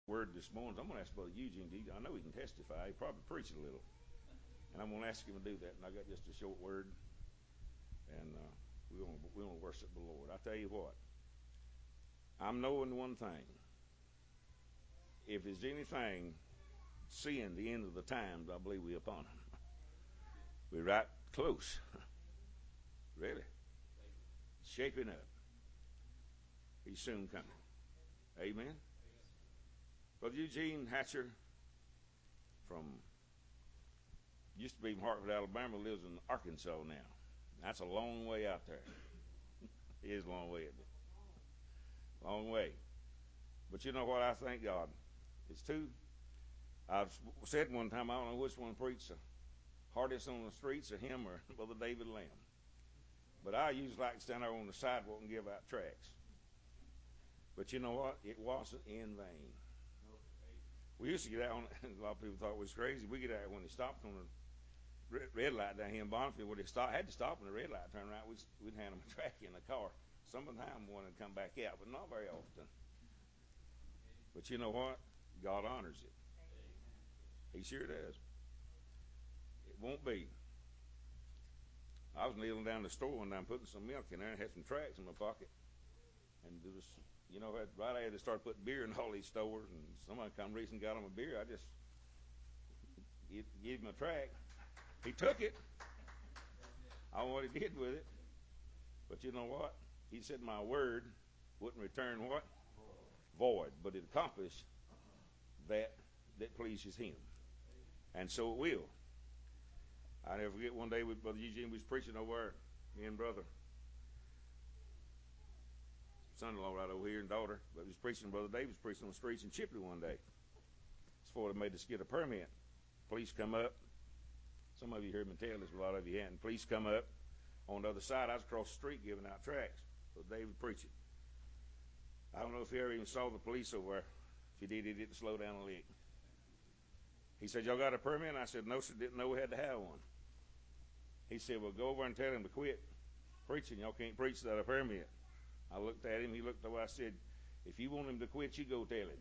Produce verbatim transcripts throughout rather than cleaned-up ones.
Word this morning. I'm going to ask Brother Eugene. I know he can testify. He probably preached a little, and I'm going to ask him to do that. And I got just a short word, and uh, we're going we're going to worship the Lord. I tell you what, I'm knowing one thing. If there's anything, seeing the end of the times, I believe we're upon him. We're right close. Really, shaping up. He's soon coming. Amen. Brother Eugene Hatcher from used to be from Hartford, Alabama, lives in Arkansas now. That's a long way out there. It is a long way, isn't it? Long way. But you know what? I thank God. It's two. I've said one time, I don't know which one preached the hardest on the streets, or him or Brother David Lamb. But I usually like to stand there on the sidewalk and give out tracts. But you know what? It wasn't in vain. We used to get out on, a lot of people thought it was crazy. We get out when they stopped on the red light down here in Bonneville, where they stop, had to stop when the red light turned around. We'd, we'd hand them a tract in the car. Some of the time one would come back out, but not very often. But you know what? God honors it. He sure does. It won't be. I was kneeling down the store one time putting some milk in there and had some tracts in my pocket. And there was, you know, right after they started putting beer in all these stores, and somebody come reaching and got him a beer, I just gave him a tract. He took it. I don't know what he did with it. But you know what? He said my word wouldn't return what? Void. But it accomplished that that pleases him. And so it will. I never forget one day with Brother Eugene, we was preaching over there, me and brother, son-in-law right over here and daughter, but he was preaching, Brother David was preaching on the streets in Chipley one day. It's before they made us get a permit. Police come up. Some of you heard me tell this, a lot of you hadn't. Police come up. On the other side, I was across the street giving out tracts. So David preaching. I don't know if he ever even saw the police over there. If he did, he didn't slow down a lick. He said, y'all got a permit? And I said, no, sir, didn't know we had to have one. He said, well, go over and tell him to quit preaching. Y'all can't preach without a permit. I looked at him. He looked over. I said, if you want him to quit, you go tell him.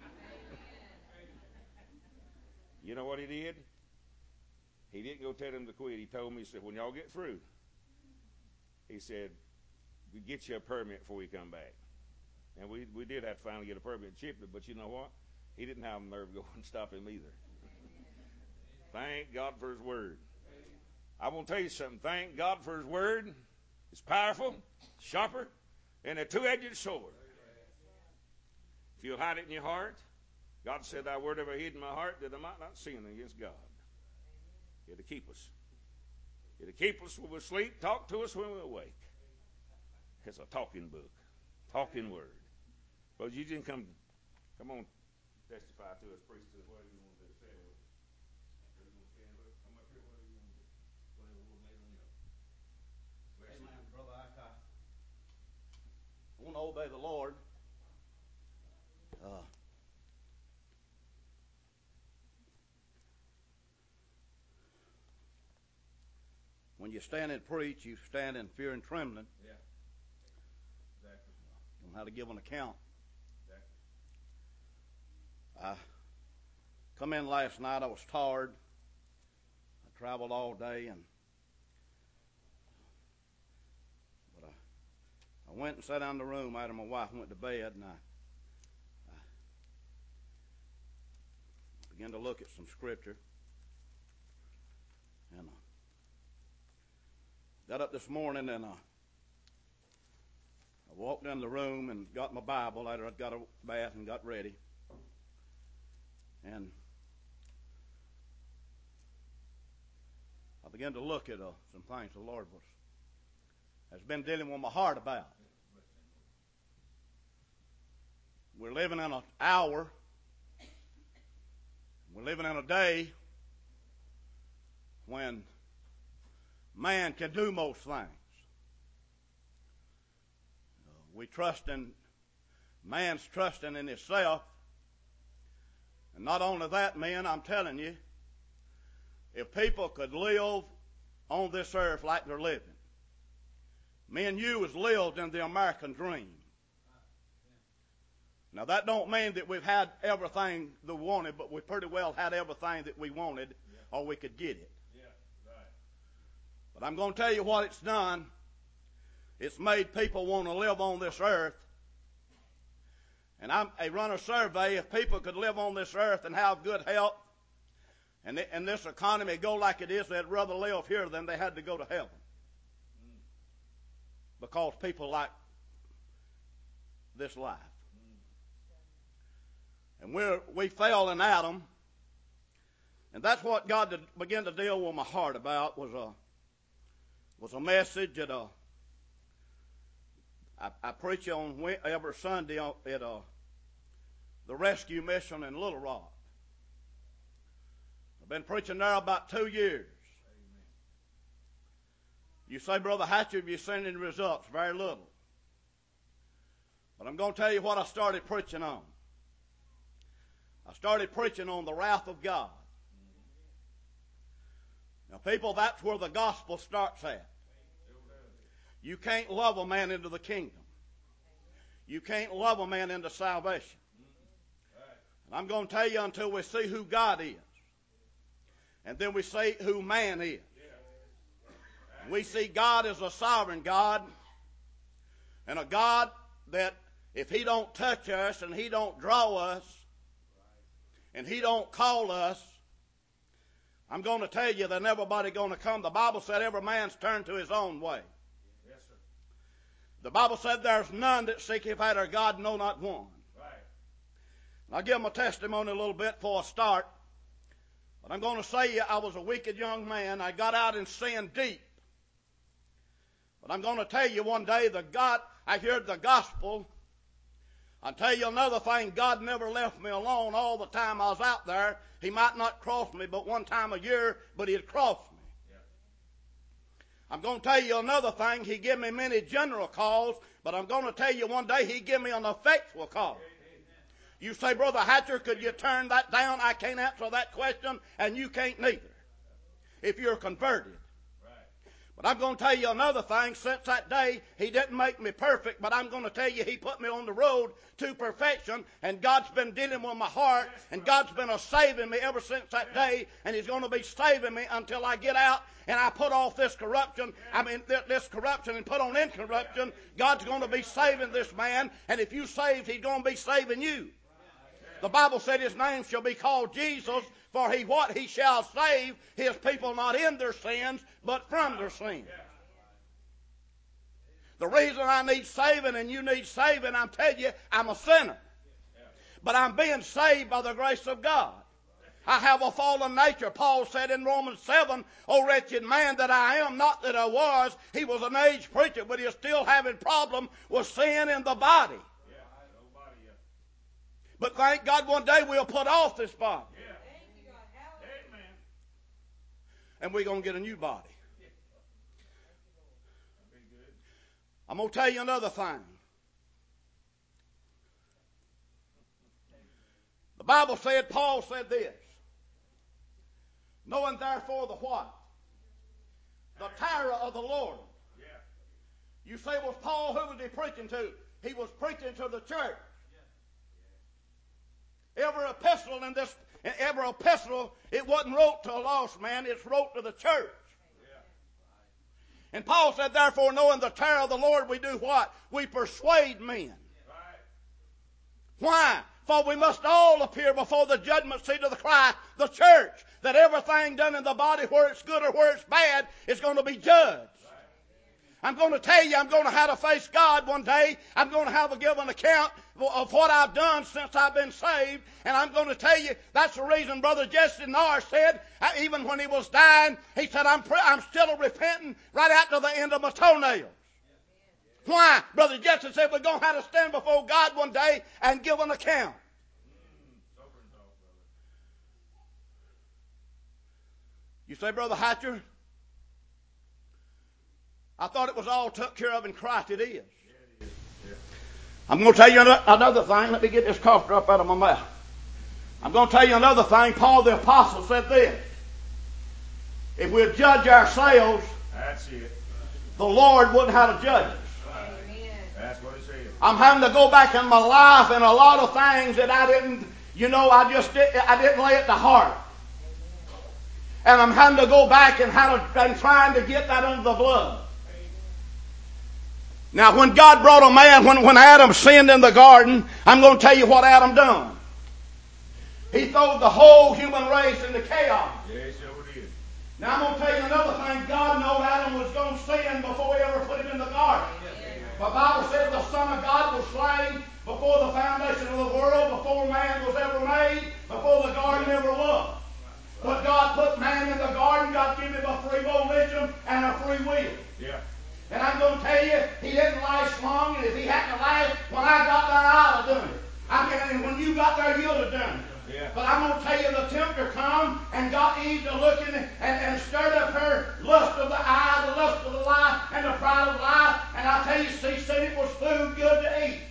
You know what he did? He didn't go tell him to quit. He told me, he said, when y'all get through, he said, we get you a permit before you come back. And we we did have to finally get a permit in Chipley, but you know what? He didn't have the nerve to go and stop him either. Thank God for his word. I want to tell you something. Thank God for his word. It's powerful, sharper, and a two-edged sword. If you'll hide it in your heart, God said, thy word have I hid in my heart that I might not sin against God. It'll keep us. It'll keep us when we sleep, talk to us when we awake. It's a talking book, talking word. Well, you didn't come, come on, testify to us, preach to us, whatever you want to do. Say it with us. Whether you want to stand with us, come up here, whatever you want to do. Whatever the Lord made on you. Bless you. Amen, Brother Ike. I want to obey the Lord. Uh, when you stand and preach, you stand in fear and trembling. Yeah. Exactly. You know how to give an account. Exactly. I come in last night. I was tired. I traveled all day, and but I, I went and sat down in the room after my wife went to bed, and I, I began to look at some scripture. And I got up this morning, and I, I walked in the room and got my Bible after I'd got a bath and got ready. And I began to look at uh, some things the Lord was has been dealing with my heart about. We're living in an hour, we're living in a day when man can do most things. Uh, we trust in, man's trusting in himself. And not only that, men, I'm telling you, if people could live on this earth like they're living, me and you has lived in the American dream. Now that don't mean that we've had everything that we wanted, but we pretty well had everything that we wanted, yeah. or we could get it. Yeah, right. But I'm going to tell you what it's done. It's made people want to live on this earth. And I'm, I run a survey. If people could live on this earth and have good health, and, th- and this economy go like it is, they'd rather live here than they had to go to heaven. Mm. Because people like this life. And we're, we fell in Adam, and that's what God did, began to deal with my heart about was a was a message that uh, I, I preach on every Sunday at uh, the rescue mission in Little Rock. I've been preaching there about two years. Amen. You say, Brother Hatcher, have you seen any results? Very little. But I'm going to tell you what I started preaching on. I started preaching on the wrath of God. Now, people, that's where the gospel starts at. You can't love a man into the kingdom. You can't love a man into salvation. And I'm going to tell you until we see who God is. And then we see who man is. We see God as a sovereign God. And a God that if He don't touch us and He don't draw us, and He don't call us, I'm going to tell you that everybody going to come. The Bible said every man's turned to his own way. Yes, sir. The Bible said there's none that seeketh after God, no, not one. Right. I'll give them a testimony a little bit before I start. But I'm going to say I was a wicked young man. I got out in sin deep. But I'm going to tell you one day that God, I heard the gospel. I'll tell you another thing, God never left me alone all the time I was out there. He might not cross me but one time a year, but He'd cross me. Yeah. I'm going to tell you another thing, He gave me many general calls, but I'm going to tell you one day He gave me an effectual call. Amen. You say, Brother Hatcher, could you turn that down? I can't answer that question, and you can't neither, if you're converted. But I'm going to tell you another thing. Since that day, He didn't make me perfect, but I'm going to tell you He put me on the road to perfection, and God's been dealing with my heart, and God's been a saving me ever since that day, and He's going to be saving me until I get out and I put off this corruption, I mean this corruption and put on incorruption. God's going to be saving this man, and if you saved, He's going to be saving you. The Bible said His name shall be called Jesus, for He what? He shall save His people not in their sins, but from their sins. The reason I need saving and you need saving, I'm telling you, I'm a sinner. But I'm being saved by the grace of God. I have a fallen nature. Paul said in Romans seven, O wretched man that I am, not that I was. He was an aged preacher, but he was still having problem with sin in the body. But thank God one day we'll put off this body. Yeah. And we're going to get a new body. I'm going to tell you another thing. The Bible said, Paul said this. Knowing therefore the what? The terror of the Lord. You say, was Paul, who was he preaching to? He was preaching to the church. Every epistle in this, every epistle, it wasn't wrote to a lost man, it's wrote to the church. And Paul said, therefore, knowing the terror of the Lord, we do what? We persuade men. Why? For we must all appear before the judgment seat of the Christ, the church, that everything done in the body, where it's good or where it's bad, is going to be judged. I'm going to tell you, I'm going to have to face God one day. I'm going to have to give an account of what I've done since I've been saved. And I'm going to tell you, that's the reason Brother Jesse Norris said, even when he was dying, he said, I'm, pre- I'm still repenting right out to the end of my toenails. Why? Brother Jesse said, we're going to have to stand before God one day and give an account. You say, Brother Hatcher, I thought it was all took care of in Christ. It is. Yeah, it is. Yeah. I'm going to tell you another thing. Let me get this cough drop out of my mouth. I'm going to tell you another thing. Paul the Apostle said this. If we'll judge ourselves, that's it. The Lord wouldn't have to judge us. Amen. That's what he said. I'm having to go back in my life and a lot of things that I didn't, you know, I just did, I didn't lay it to heart. And I'm having to go back and, how to, and trying to get that under the blood. Now, when God brought a man, when, when Adam sinned in the garden, I'm going to tell you what Adam done. He threw the whole human race into chaos. Yeah, sure did. Now, I'm going to tell you another thing. God knew Adam was going to sin before he ever put him in the garden. The Bible says the Son of God was slain before the foundation of the world, before man was ever made, before the garden ever was. But God put man in the garden. God gave him a free volition and a free will. Yeah. And I'm going to tell you, he didn't last long, and if he hadn't lasted, when I got there, I'd have done it. I mean, and when you got there, you'd have done it. Yeah. But I'm going to tell you, the tempter come and got Eve to looking and, and stirred up her lust of the eye, the lust of the life, and the pride of life. And I tell you, she said it was food good to eat.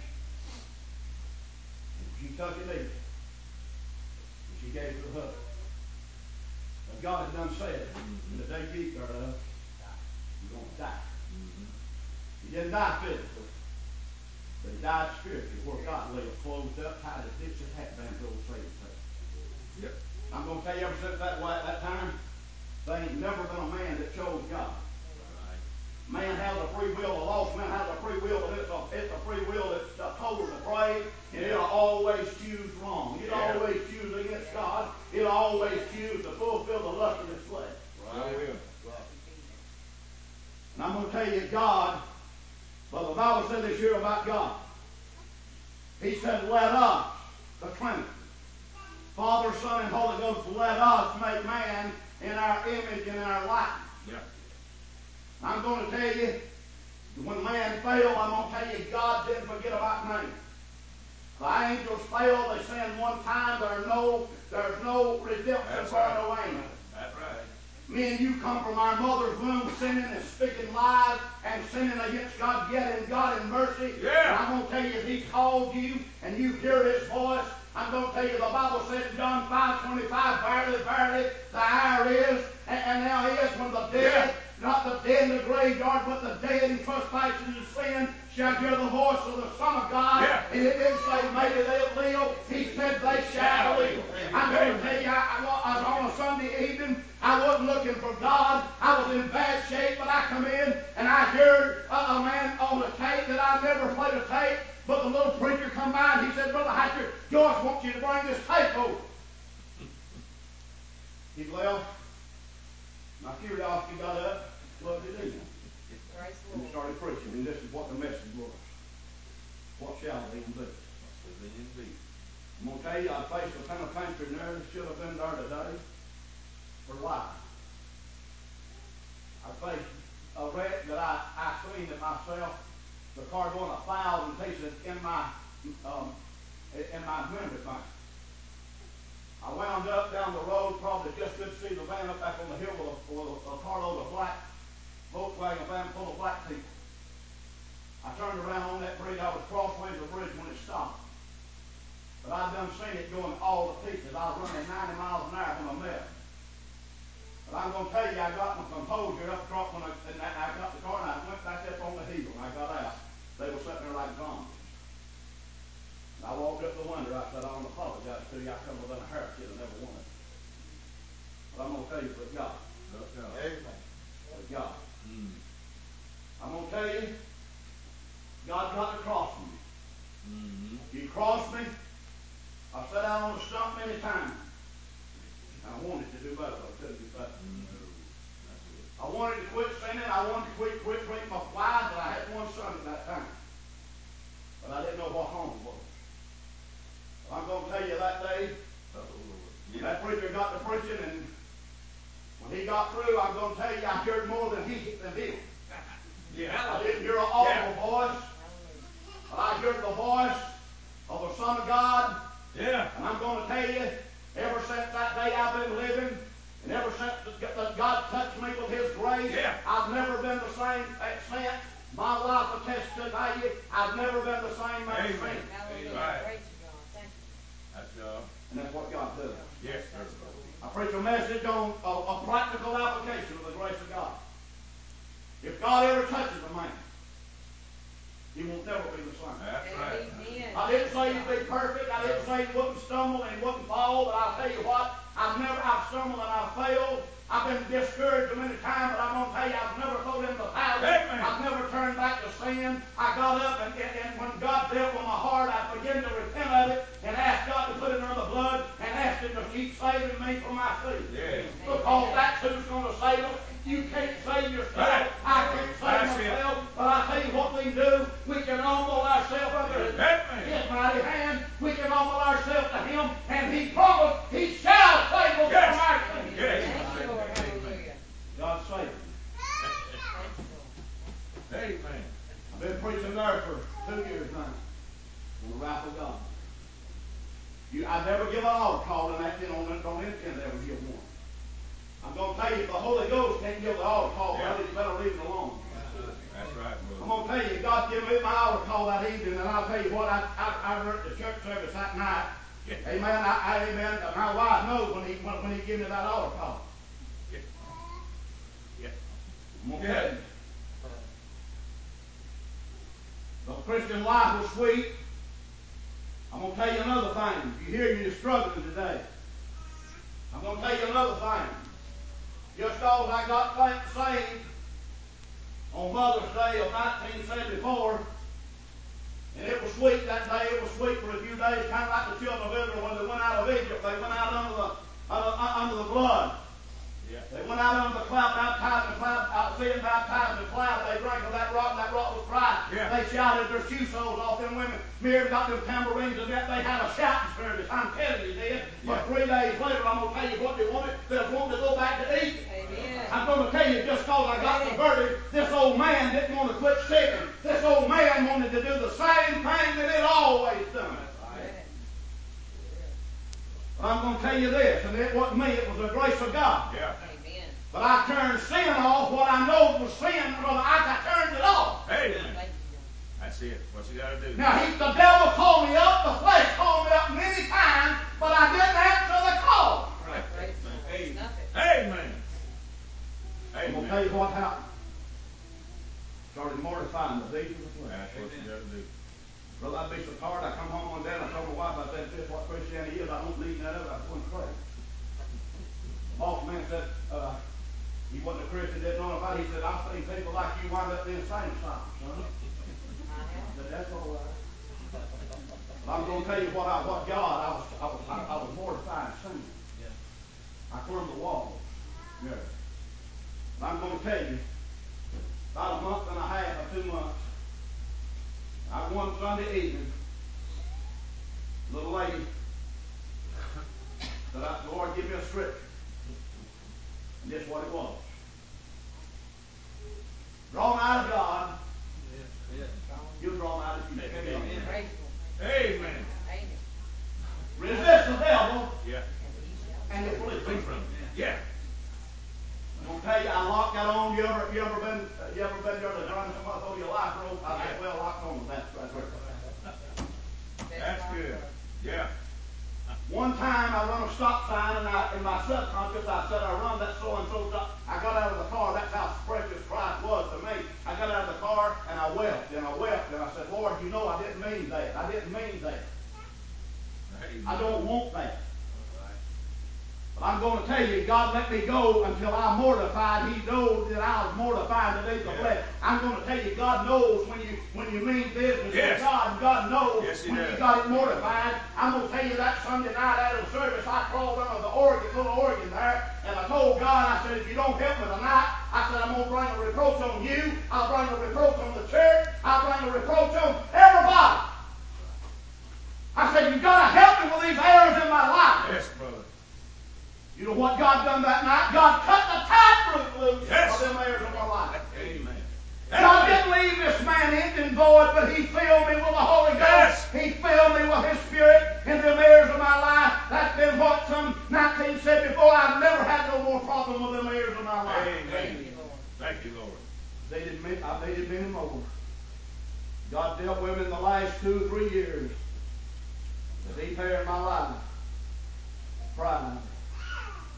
She took it easy. And she gave it to her husband. But God had done said, in the day you eat thereof, you're going to die. He didn't die physically, but he died spiritually, where God lay closed up, tied his ditch and hat band to old Satan's head. Yep. I'm going to tell you, ever since that, that time, there ain't never been a man that chose God. Man has a free will. The lost man has a free will, but it's a, it's a free will that's uh, total to pray, and it'll always choose wrong. It'll Yeah. always choose against God. It'll always choose to fulfill the lust of its flesh. Right. Will. And I'm going to tell you, God, well, the Bible said this here about God. He said, let us, the Trinity, Father, Son, and Holy Ghost, let us make man in our image and our likeness. Yeah. I'm going to tell you, when man failed, I'm going to tell you, God didn't forget about man. The angels failed, they sinned one time, there's no, there's no redemption That's for right. no angel. That's right. Me and you come from our mother's womb sinning and speaking lies and sinning against God, yet in God in mercy. Yeah. And I'm going to tell you, if he called you and you hear his voice, I'm going to tell you, the Bible said in John five twenty-five, verily, verily, the hour is, and, and now is, when the dead, Yeah. not the dead in the graveyard, but the dead in trespasses and sin, shall hear the voice of the Son of God. Yeah. And it didn't say, maybe they'll live. He said, they shall live. I'm going to tell you, I, I, I, on a Sunday evening, I wasn't looking for God. I was in bad shape, but I come in and I heard a, a man on a tape that I never played a tape. But the little preacher come by and he said, Brother Hatcher, Joyce wants you to bring this tape over. He left. My curiosity got up, plugged it in. And he started preaching. And this is what the message was. What shall they be? I'm going to tell you, I faced a penitentiary in there that should have been there today for life. I faced a wreck that I, I cleaned it myself. The car going a thousand pieces in my um, in my memory bank. I wound up down the road, probably just could see the van up back on the hill with a, with a, a carload of black Volkswagen van full of black people. I turned around on that bridge. I was crossways the bridge when it stopped. But I'd done seen it going all to pieces. I was running ninety miles an hour when I met. But I'm going to tell you, I got my composure up front when I, and I got the car and I went back up on the hill. And I got out. They were sitting there like zombies. And I walked up the window. I said, I don't apologize to you. I come within a hair. I never wanted. But I'm going to tell you, with God. Amen. With God. Mm. I'm going to tell you, God got to cross me. Mm-hmm. He crossed me. I sat out on the stump many times. And I wanted to do better, but I couldn't do better. Mm-hmm. I wanted to quit sinning. I wanted to quit, quit drinking my flies, but I had one son at that time. But I didn't know what home was. But I'm going to tell you that day, Oh, when that preacher got to preaching, and when he got through, I'm going to tell you, I heard more than he than him. Yeah. I didn't hear an audible Yeah. voice, but I heard the voice of the Son of God. Yeah. And I'm going to tell you, ever since that day I've been living, and ever since that God touched me with His grace, Yeah. I've never been the same since. My life attests to you. I've never been the same man Amen. since. Hallelujah. Right. Praise God. Thank you. That's God. And that's what God does. Yes, sir. I preach a message on a, a practical application of the grace of God. If God ever touches a man, he won't never be the same. That's right. Amen. I didn't say he'd be perfect. I didn't say he wouldn't stumble and he wouldn't fall. But I'll tell you what, I've never, I've stumbled and I've failed. I've been discouraged many times, but I'm going to tell you, I've never thrown in the towel. Amen. I've never turned back to sin. I got up, and, and, and when God dealt with my heart, I began to repent of it and ask God to put it under the blood and ask Him to keep saving me from my sin. Yes. Because that's who's going to save us. You can't save yourself. Right. I can't save That's myself. it. But I tell you what we can do. We can humble ourselves under His, Amen. His mighty hand. We can humble ourselves to Him, and He promised He shall save us Yes. from our sins. Yes. Thank you, Lord. Hallelujah. God save me. Amen. I've been preaching there for two years now on the wrath of God. You, I never give an altar call, and that you know, don't intend to ever give one. I'm going to tell you, if the Holy Ghost can't give the altar call, Yeah. brother, you better leave it alone. That's right, I'm brother. going to tell you, God gave me my altar call that evening, and I'll tell you what, I, I, I worked the church service that night. Yeah. Amen. I, I, amen. My wife knows when he when, when he gave me that altar call. Yeah. Yeah. I'm going to Yeah. tell you. The Christian life was sweet. I'm going to tell you another thing. You hear you're struggling today. I'm going to tell you another thing. Just as I got saved on Mother's Day of nineteen seventy-four, and it was sweet that day. It was sweet for a few days, kind of like the children of Israel when they went out of Egypt. They went out under the under, under the blood. Yeah. They went out under the cloud, baptized in the cloud, out being baptized in the cloud. They drank of that rock, and that rock was Christ. Yeah. They shouted their shoe soles off. Them women, Miriam got them tambourines and that. They had a shouting service. I'm telling you, they did. But Yeah. three days later, I'm going to tell you what they wanted. They was wanting to go back to Egypt. Amen. I'm going to tell you, just because I got converted, this old man didn't want to quit sinning. This old man wanted to do the same thing that it always done. But I'm going to tell you this, and it wasn't me, it was the grace of God. Yeah. Amen. But I turned sin off. What I know was sin, brother, I, I turned it off. Amen. Thank you. That's it. What you got to do. Now, he, the devil called me up, the flesh called me up many times, but I didn't answer the call. Right. Praise the Lord. Amen. Nothing. Amen. I'm going to Amen. tell you what happened. Started mortifying the deeds of the flesh. That's what you got to do. Brother, I'd be so tired. I come home one day and I told my wife, I said, this is what Christianity is. I don't need none of it. I was going crazy. The boss man said, uh, he wasn't a Christian, didn't know about it. He said, I've seen people like you wind up in the insane asylum, son. I said, that's all right. But I'm going to tell you what I, what God, I was, I was, I, I was mortified sin. I climbed the walls. Yeah. But I'm going to tell you, about a month and a half or two months, I one Sunday evening, little lady said, Lord, give me a scripture. And this is what it was. Drawn out of God, you're drawn out of you. Amen. Praise the Lord. Amen. Amen. Resist the devil, Yeah. and it will Flee flee. from it. Yeah. I'm going to tell you, I locked that on. You ever, you ever been, uh, you ever been there to run somebody throw you a life rope? I said, well, locked on with that right there. That's good. Yeah. One time I run a stop sign, and I, in my subconscious, I said, I run that so-and-so stop. I got out of the car. That's how precious Christ was to me. I got out of the car, and I wept, and I wept, and I said, Lord, you know I didn't mean that. I didn't mean that. Amen. I don't want that. But I'm going to tell you, God let me go until I'm mortified. He knows that I was mortified to leave the Yeah. flesh. I'm going to tell you, God knows when you when you mean business Yes. with God, and God knows Yes, He when does. you got it mortified. I'm going to tell you that Sunday night out of service, I crawled under the organ, little organ there, and I told God, I said, if you don't help me tonight, I said, I'm going to bring a reproach on you. I'll bring a reproach on the church. I'll bring a reproach on everybody. I said, you've got to help me with these errors in my life. Yes, brother. You know what God done that night? God cut the tightrope loose Yes. of them errors of my life. Amen. God didn't leave this man empty and void, but He filled me with the Holy Ghost. Yes. He filled me with His Spirit in the errors of my life. That's been what some nineteen seventy-four. I've never had no more problem with them errors of my life. Amen. Thank you, Lord. They didn't mean, I they didn't mean more. God dealt with me in the last two or three years. The deep area in my life. Pride.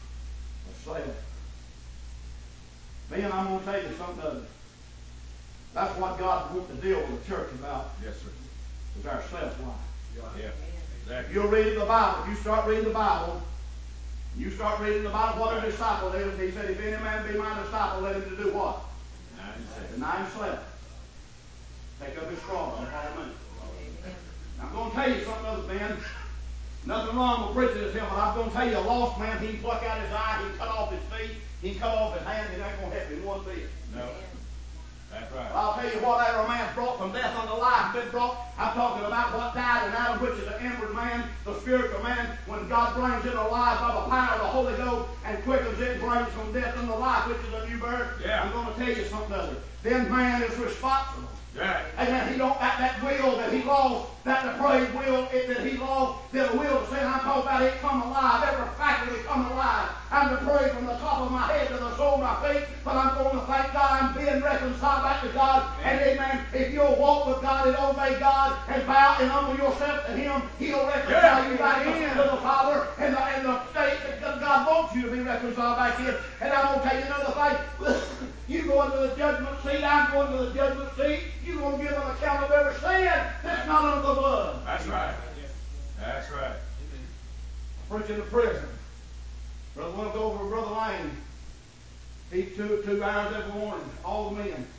Self. Man, I'm going to tell you something of it. That's what God wants to deal with the church about. Yes, sir. Is our self-life. Yeah. Exactly. You're reading the Bible. You start reading the Bible. You start reading the Bible. What a disciple is. He said, if any man be my disciple, let him to do what? Deny himself. Take up his cross and follow me. I'm going to tell you something, other man. Nothing wrong with preaching to him, but I'm going to tell you, a lost man, he can pluck out his eye, he can cut off his feet, he can cut off his hand, it ain't going to help him one bit. No. That's right. I'll tell you, whatever a man's brought from death unto life, been brought, I'm talking about what died in Adam, which is the inward man, the spiritual man, when God brings it alive by the power of the Holy Ghost and quickens it, brings from death unto life, which is a new birth. Yeah. I'm going to tell you something other. Then man is responsible. Right. Amen. He don't that, that will that he lost, that depraved will it, that he lost, that will to sin. I'm talking about it come alive, every faculty come alive. I'm depraved from the top of my head to the sole of my feet, but I'm going to thank God I'm being reconciled back to God. And amen. If you'll walk with God and obey God and bow and humble yourself to Him, He'll reconcile yeah. you back to, to the Father and the, and the state that God wants you to be reconciled back in. And I'm going to tell you another thing. You go into the judgment seat, I'm going to the judgment seat. You're going to give an account of every sin that's not under the blood. That's right. That's right. Preaching to prison. Brother went over with Brother Lane. He two, two hours every morning, all the men.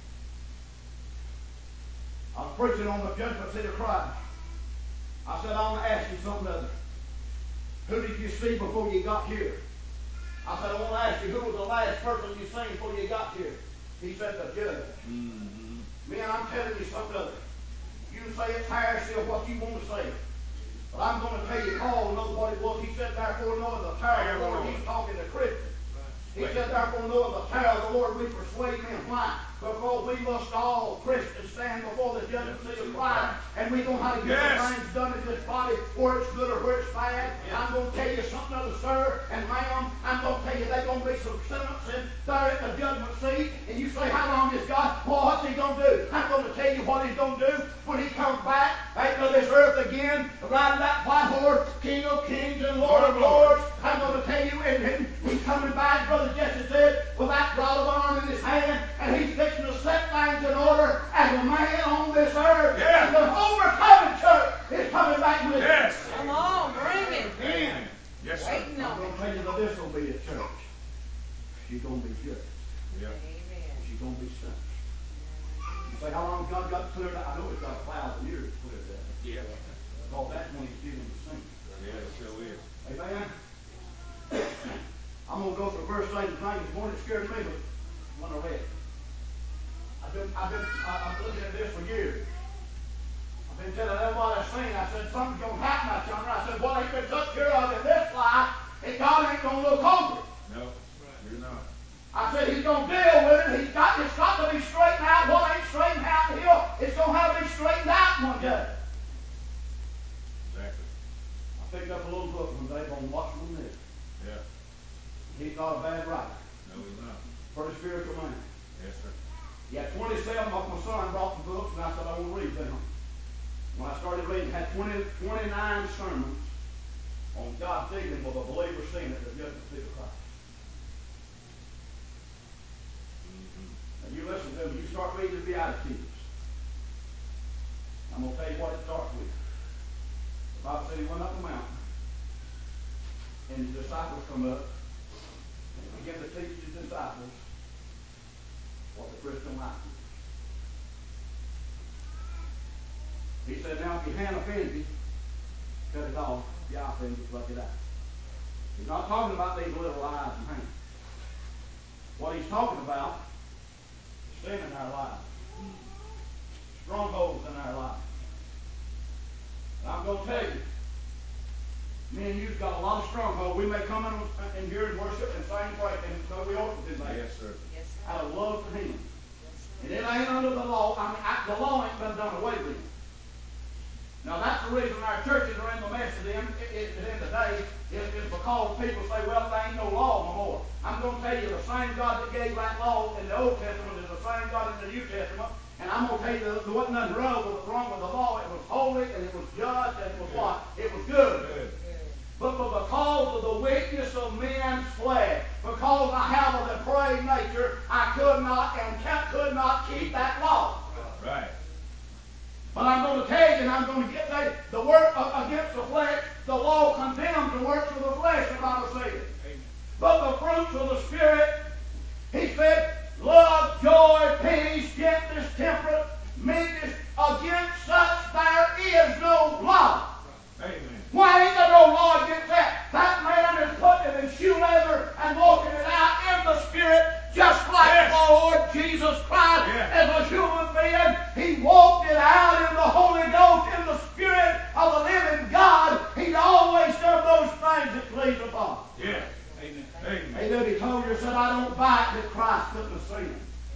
I was preaching on the judgment seat of Christ. I said, I want to ask you something other. Who did you see before you got here? I said, I want to ask you, who was the last person you seen before you got here? He said, the judge. Mm-hmm. Man, I'm telling you something other. You can say it's heresy of what you want to say. But I'm going to tell you, Paul knows what it was. He said, therefore, knowing the power of the Lord, he's talking to Christians. He said, therefore, knowing the power of the Lord, we persuade men. Why? Because we must all, Christians, stand before the judgment seat of Christ, and we know how to get yes. the things done in this body, where it's good or where it's bad. Yes. I'm going to tell you something other, sir, and ma'am. I'm going to tell you there's going to be some sentencing there at the judgment seat, and you say, how long is God? Well, what's He going to do? I'm going to tell you what He's going to do when He comes back back to this earth again, riding that white horse, King of kings and Lord of lords. I'm going to tell you, and, and He's coming back, Brother Jesse said, with that rod of iron in His hand, and He's fixing to set things in order as a man on this earth. Yeah. And the overcoming church is coming back with yes. us. Come on, bring it. Amen. Yes, sir. Waiting I'm on going to tell you that this will be a church. She's going to be judged. Yeah. Amen. She's going to be sentenced. You say, how long has God got to clear that? I know it's got a thousand years to clear that. Yeah. Because that's when He's giving the sin. Yeah, it sure is. Amen. I'm going to go through verse eight and nine this morning. It scared me, but when I read it. I've been, I've been, I've been looking at this for years. I've been telling everybody I've seen, I said, something's going to happen out yonder. I said, what ain't been took care of in this life, and God ain't going to look over it. No, you're not. I said, He's going to deal with it. He's got, it's got to be straightened out. What ain't straightened out here, it's going to have to be straightened out one day. Exactly. I picked up a little book one day on Watchman Nee. Yeah. He's not a bad writer. No, he's not. Pretty spiritual man. Yes, sir. He had twenty-seven of my son brought the books, and I said, I want to read them. When I started reading, had twenty, twenty-nine sermons on God dealing with a believer sin at the judgment seat of Christ. Mm-hmm. Now you listen to him, you start reading the Beatitudes. I'm going to tell you what it starts with. The Bible said He went up the mountain, and the disciples come up, and He began to teach His disciples what the Christian life is. He said, now if your hand offends you, cut it off. If your eye offends you, pluck it out. He's not talking about these little eyes and hands. What He's talking about is sin in our lives. Strongholds in our lives. And I'm going to tell you, me and you've got a lot of strongholds. We may come in, in here and worship and sing praise, and so we ought to do that. Yes, sir. Yes, sir. Out of love for Him. Yes, sir. And it ain't under the law. I mean, I, the law ain't been done away with. Now, that's the reason our churches are in the mess of them at the end of the day, is, is because people say, well, there ain't no law no more. I'm going to tell you, the same God that gave that law in the Old Testament is the same God in the New Testament. And I'm going to tell you, there wasn't nothing wrong with, wrong with the law. It was holy, and it was just, and it was what? It was good. Good. but because of the weakness of men's flesh, because I have a depraved nature, I could not and can, could not keep that law. Right. But I'm going to tell you, and I'm going to get that, the work against the flesh, the law condemns the works of the flesh, the Bible says. But the fruits of the Spirit, he said, love, joy, peace, gentleness, temperance, meekness, against such there is no law. Amen. Why ain't there no law against that? That man is putting it in shoe leather and walking it out in the Spirit, just like Yes. the Lord Jesus Christ Yes. as a human being. He walked it out in the Holy Ghost, in the Spirit of the living God. He'd always done those things that pleased upon. Yes. Amen. Amen. Hey, then he told her, said, I don't bite that Christ couldn't have seen.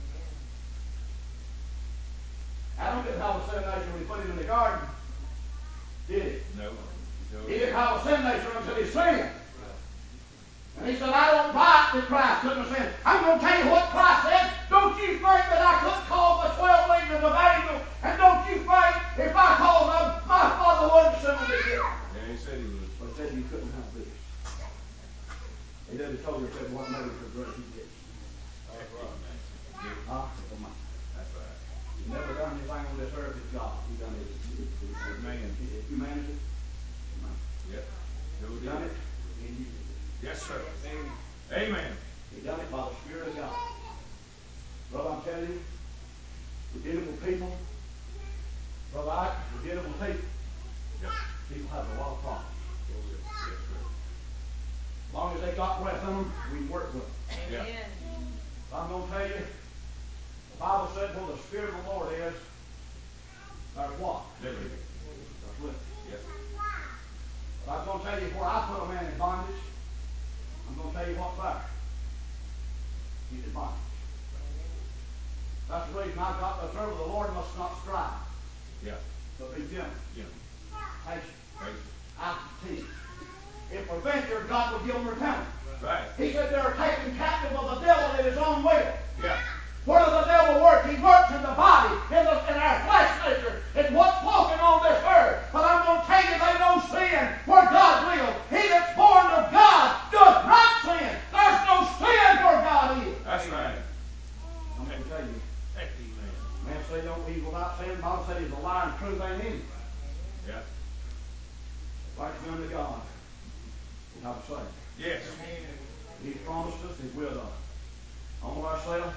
Adam didn't have a sin nature when he put him in the garden, did he? No. He didn't have a sin nature until he sinned. And he said, I don't bite that Christ couldn't have sinned. I'm going to tell you what Christ said. Don't you think that I couldn't call the twelve legions of angels? And don't you think if I called them, my Father wouldn't send them to get them? Yeah, he said he was. But he said you couldn't have this. He didn't tell you said what made for great he did. That's right. Huh? Come on. That's right. He never done anything on this earth as God. He done it as Man. humanity. Yep. Go He done did. it in you. Yes, sir. Amen. He done it by the Spirit of God. Brother, I'm telling you, we're dealing with people. Brother, I, we're dealing with people. Yes. People have a lot of problems. Yes, sir. As long as they got breath in them, we can work with them. Yeah. Amen. I'm going to tell you, the Bible said where the Spirit of the Lord is, there's what? Liberty. There's liberty. Yes. But I'm going to tell you where I put a man in bondage. I'm going to tell you what's there. He's in bondage. That's the reason I've got to serve the Lord must not strive, Yeah. but be gentle, You know. patient, Right. out to teach. If prevented, God will give them repentance. Right. He said they're taken captive of the devil in his own will. Yeah. Where does the devil work? He works in the body, in, the, in our flesh nature. It's what's walking on this earth. But I'm going to tell you, they don't sin where God will. He that's born of God does not sin. There's no sin where God is. That's right. I'm going to tell you, Amen. man say don't be without sin. The Bible says he's a liar and truth ain't in him. Yeah. Like unto God, we have a say. Yes. He's promised us His will done. Humble ourselves,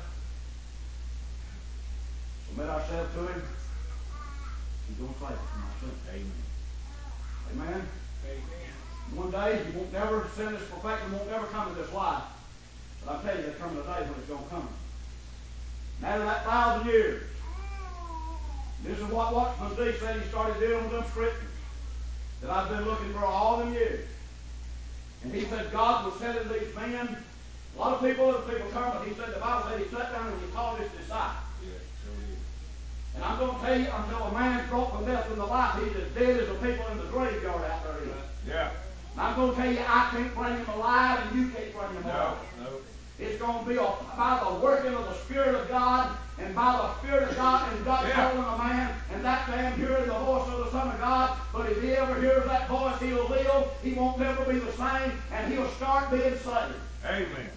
submit ourselves to Him. He's going to save us from our sin. Amen. Amen. Amen. One day you won't never sin this perfection won't never come to this life. But I tell you, there's coming a day when it's going to come. And after that thousand years, this is what Watchman Nee said he started dealing with them scriptures that I've been looking for all them years. And he said God was sending these men. A lot of people, other people come, but he said the Bible said he sat down and he taught his disciples. Yeah. Sure is. And I'm going to tell you, until a man's brought from death into life, he's as dead as the people in the graveyard out there is. Yeah. And I'm going to tell you, I can't bring him alive, and you can't bring him No. alive. No. It's going to be a, by the working of the Spirit of God, and by the Spirit of God, and God Yeah. calling a man, and that man hearing the voice of the Son of God. But if he ever hears that voice, he'll live. He won't never be the same, and he'll start being saved. Amen.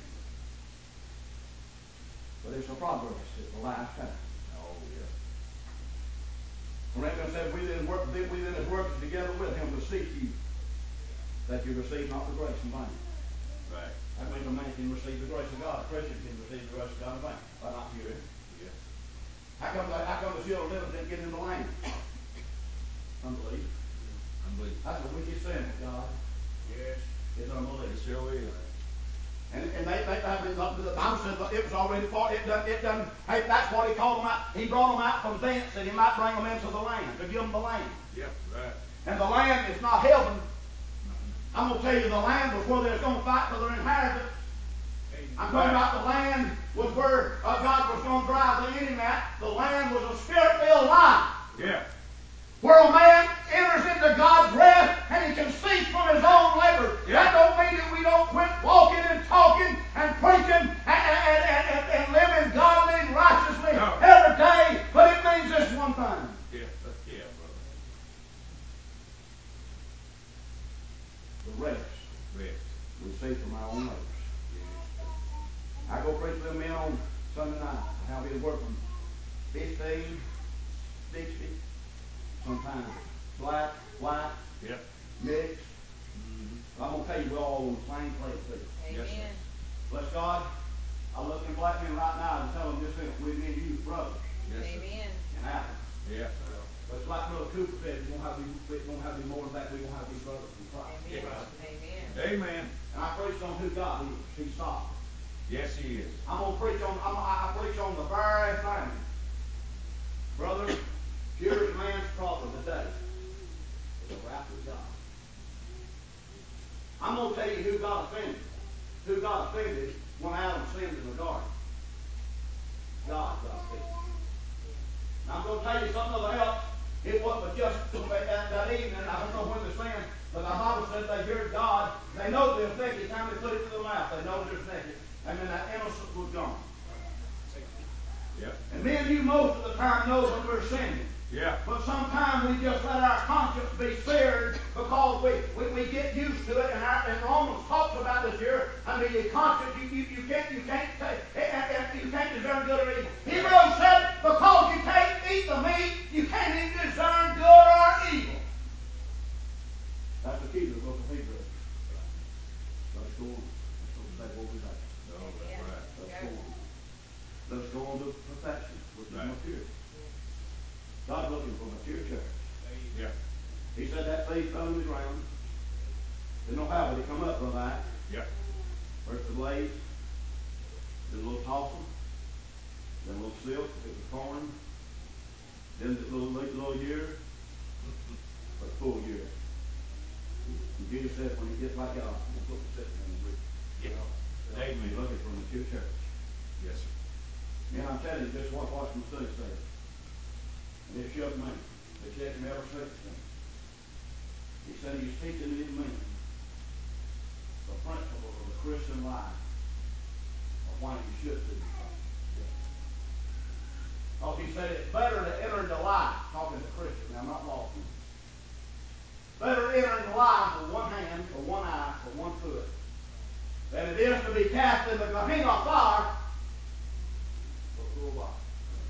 But it's a progress. It's a lifetime. Oh, yeah. Corinthians said, we then work, we then have worked together with him to seek you, that you receive not the grace in vain. Right. That means a man can receive the grace of God. A Christian can receive the grace of God in vain by not hearing. Yeah. How come, the, how come the children of living didn't get in the land? Unbelief. Unbelief. That's the wicked sin with God. Yes. Is unbelief. It sure is. And, and they, they, they, the Bible says it was already fought. It done, it done, hey, that's what he called them out. He brought them out from thence that he might bring them into the land, to give them the land. Yep. Right. And the land is not heaven. I'm going to tell you, the land was where they was going to fight for their inheritance. I'm talking about the land was where uh, God was going to drive the enemy at. The land was a spirit-filled life. Yeah. Where a man enters into God's rest and he can cease from his own labor. Yeah. That don't mean that we don't quit walking and talking and preaching and, and, and, and, and living godly and righteously No. every day, but it means this one thing. Yeah. Yeah, brother. The rest We see from our own neighbors. I go preach to them men on Sunday night. I have either work from fifteen, sixty, sometimes black, white, Yep. mixed. Mm-hmm. I'm going to tell you, we're all on the same plate field. Amen. Yes, sir. Bless God. I look in black men right now and tell them this thing. We me and you brothers Yes, sir. Amen. in Africa. Yeah. But it's like Brother Cooper said, we're going to have these, we're going to have these more than that. We're going to have these brothers in Christ. Amen. Yeah. Amen. Amen. And I preached on who God is. He's sovereign. Yes, he is. I'm going to preach on, I'm, I preach on the very thing. Brother, here's man's problem today. The wrath of God. I'm going to tell you who God offended. Who God offended when Adam sinned in the garden. God got offended. Now I'm going to tell you something of else. It wasn't just that, that evening. I don't know when they sinned, but the Bible said they heard God. They know they're naked. Time they put it to the mouth, they know they're naked. And then that innocence was gone. Yep. And me and you most of the time know that we're sinning. Yeah. But sometimes we just let our conscience be seared because we, we, we get used to it. And, our, and Romans talks about this here. I mean, your conscience, you, you, you can't you can't take, you can't discern good or evil. Hebrews said because you can't eat the meat, you can't even discern good or evil. That's the key to the book of Hebrews. Let's go on. Let's go back over that. Oh, that's right. Let's go on. Let's go on to perfection, which is Right. maturity. God's looking for mature church. Yeah. He said that seed fell in the ground. Didn't know how, but it come up from that. Yeah. First the blade, then a little tossle, then a little silk, if it was corn, then the little little year, but full year. And Jesus said when he gets like that, I'm going to put the sitting in the week. Yeah. Amen. He's looking for mature church. Yes, sir. Man, I'm telling you, just what Washington Study said. And it shook me. They checked him ever since then. He said he's teaching these men the principles of the Christian life of why you should do something. Because he said it's better to enter into life, talking to Christians, now I'm not lost. Better to enter into life with one hand, or one eye, or one foot, than it is to be cast in the Gehenna of fire for a little while.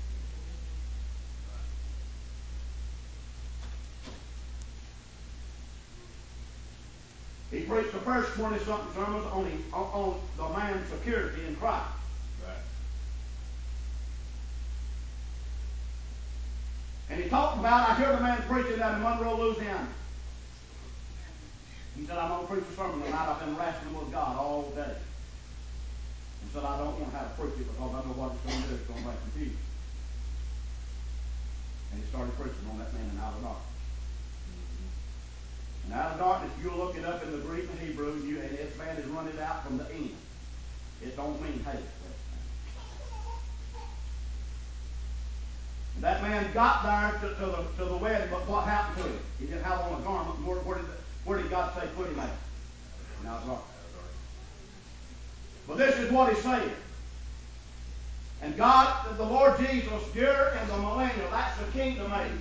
He preached the first twenty-something sermons on, his, on, on the man's security in Christ. Right. And he talked about, I heard a man preaching that in Monroe, Louisiana. He said, I'm going to preach a sermon tonight. I've been wrestling with God all day. He said, I don't want to have to preach it because I know what it's going to do. It's going to bring confusion. And he started preaching on that man in outer darkness. And out of darkness, you'll look it up in the Greek and Hebrew, and, you, and this man is running out from the end. It don't mean hate. And that man got there to, to, the, to the wedding, but what happened to him? He didn't have on a garment. Where, where, did, where did God say put him at? In outer darkness. But this is what he's saying. And God, the Lord Jesus, during the millennial, that's the kingdom age.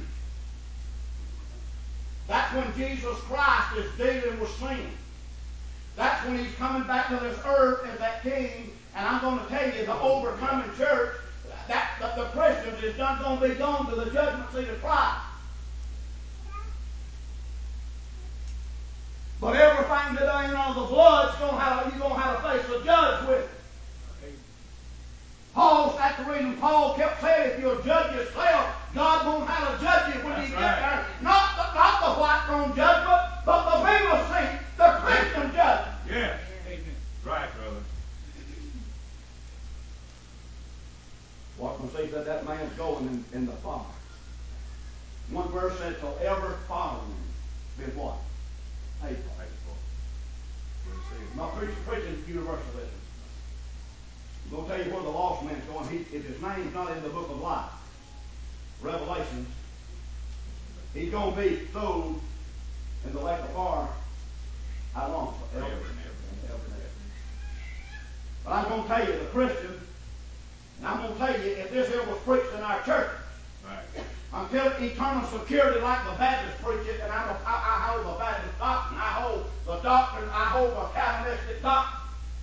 That's when Jesus Christ is dealing with sin. That's when he's coming back to this earth as that king. And I'm going to tell you, the overcoming church, that, that the Christians is not going to be gone to the judgment seat of Christ. But everything that ain't on the blood, you're going to have to face the judge with it. Paul, that's the reason Paul kept saying, if you'll judge yourself, God won't have to judge you when That's you right. get there. Not the, not the white throne judgment, but the Bema seat, the Christian judgment. Yeah. Right, brother. What say that that man's going in, in the fire. One verse said, so ever following be what? Hateful. I'm not preaching, preaching universalism. I'm going to tell you where the lost man's going. He, if his name's not in the book of life, Revelations, he's going to be thrown in the lake of fire. How long? Forever and ever and ever and ever. But I'm going to tell you, the Christian, and I'm going to tell you, if this here was preached in our church, right. until eternal security like the Baptist preach it, and I'm a, I, I hold the Baptist doctrine. I hold the doctrine, I hold the Calvinistic doctrine.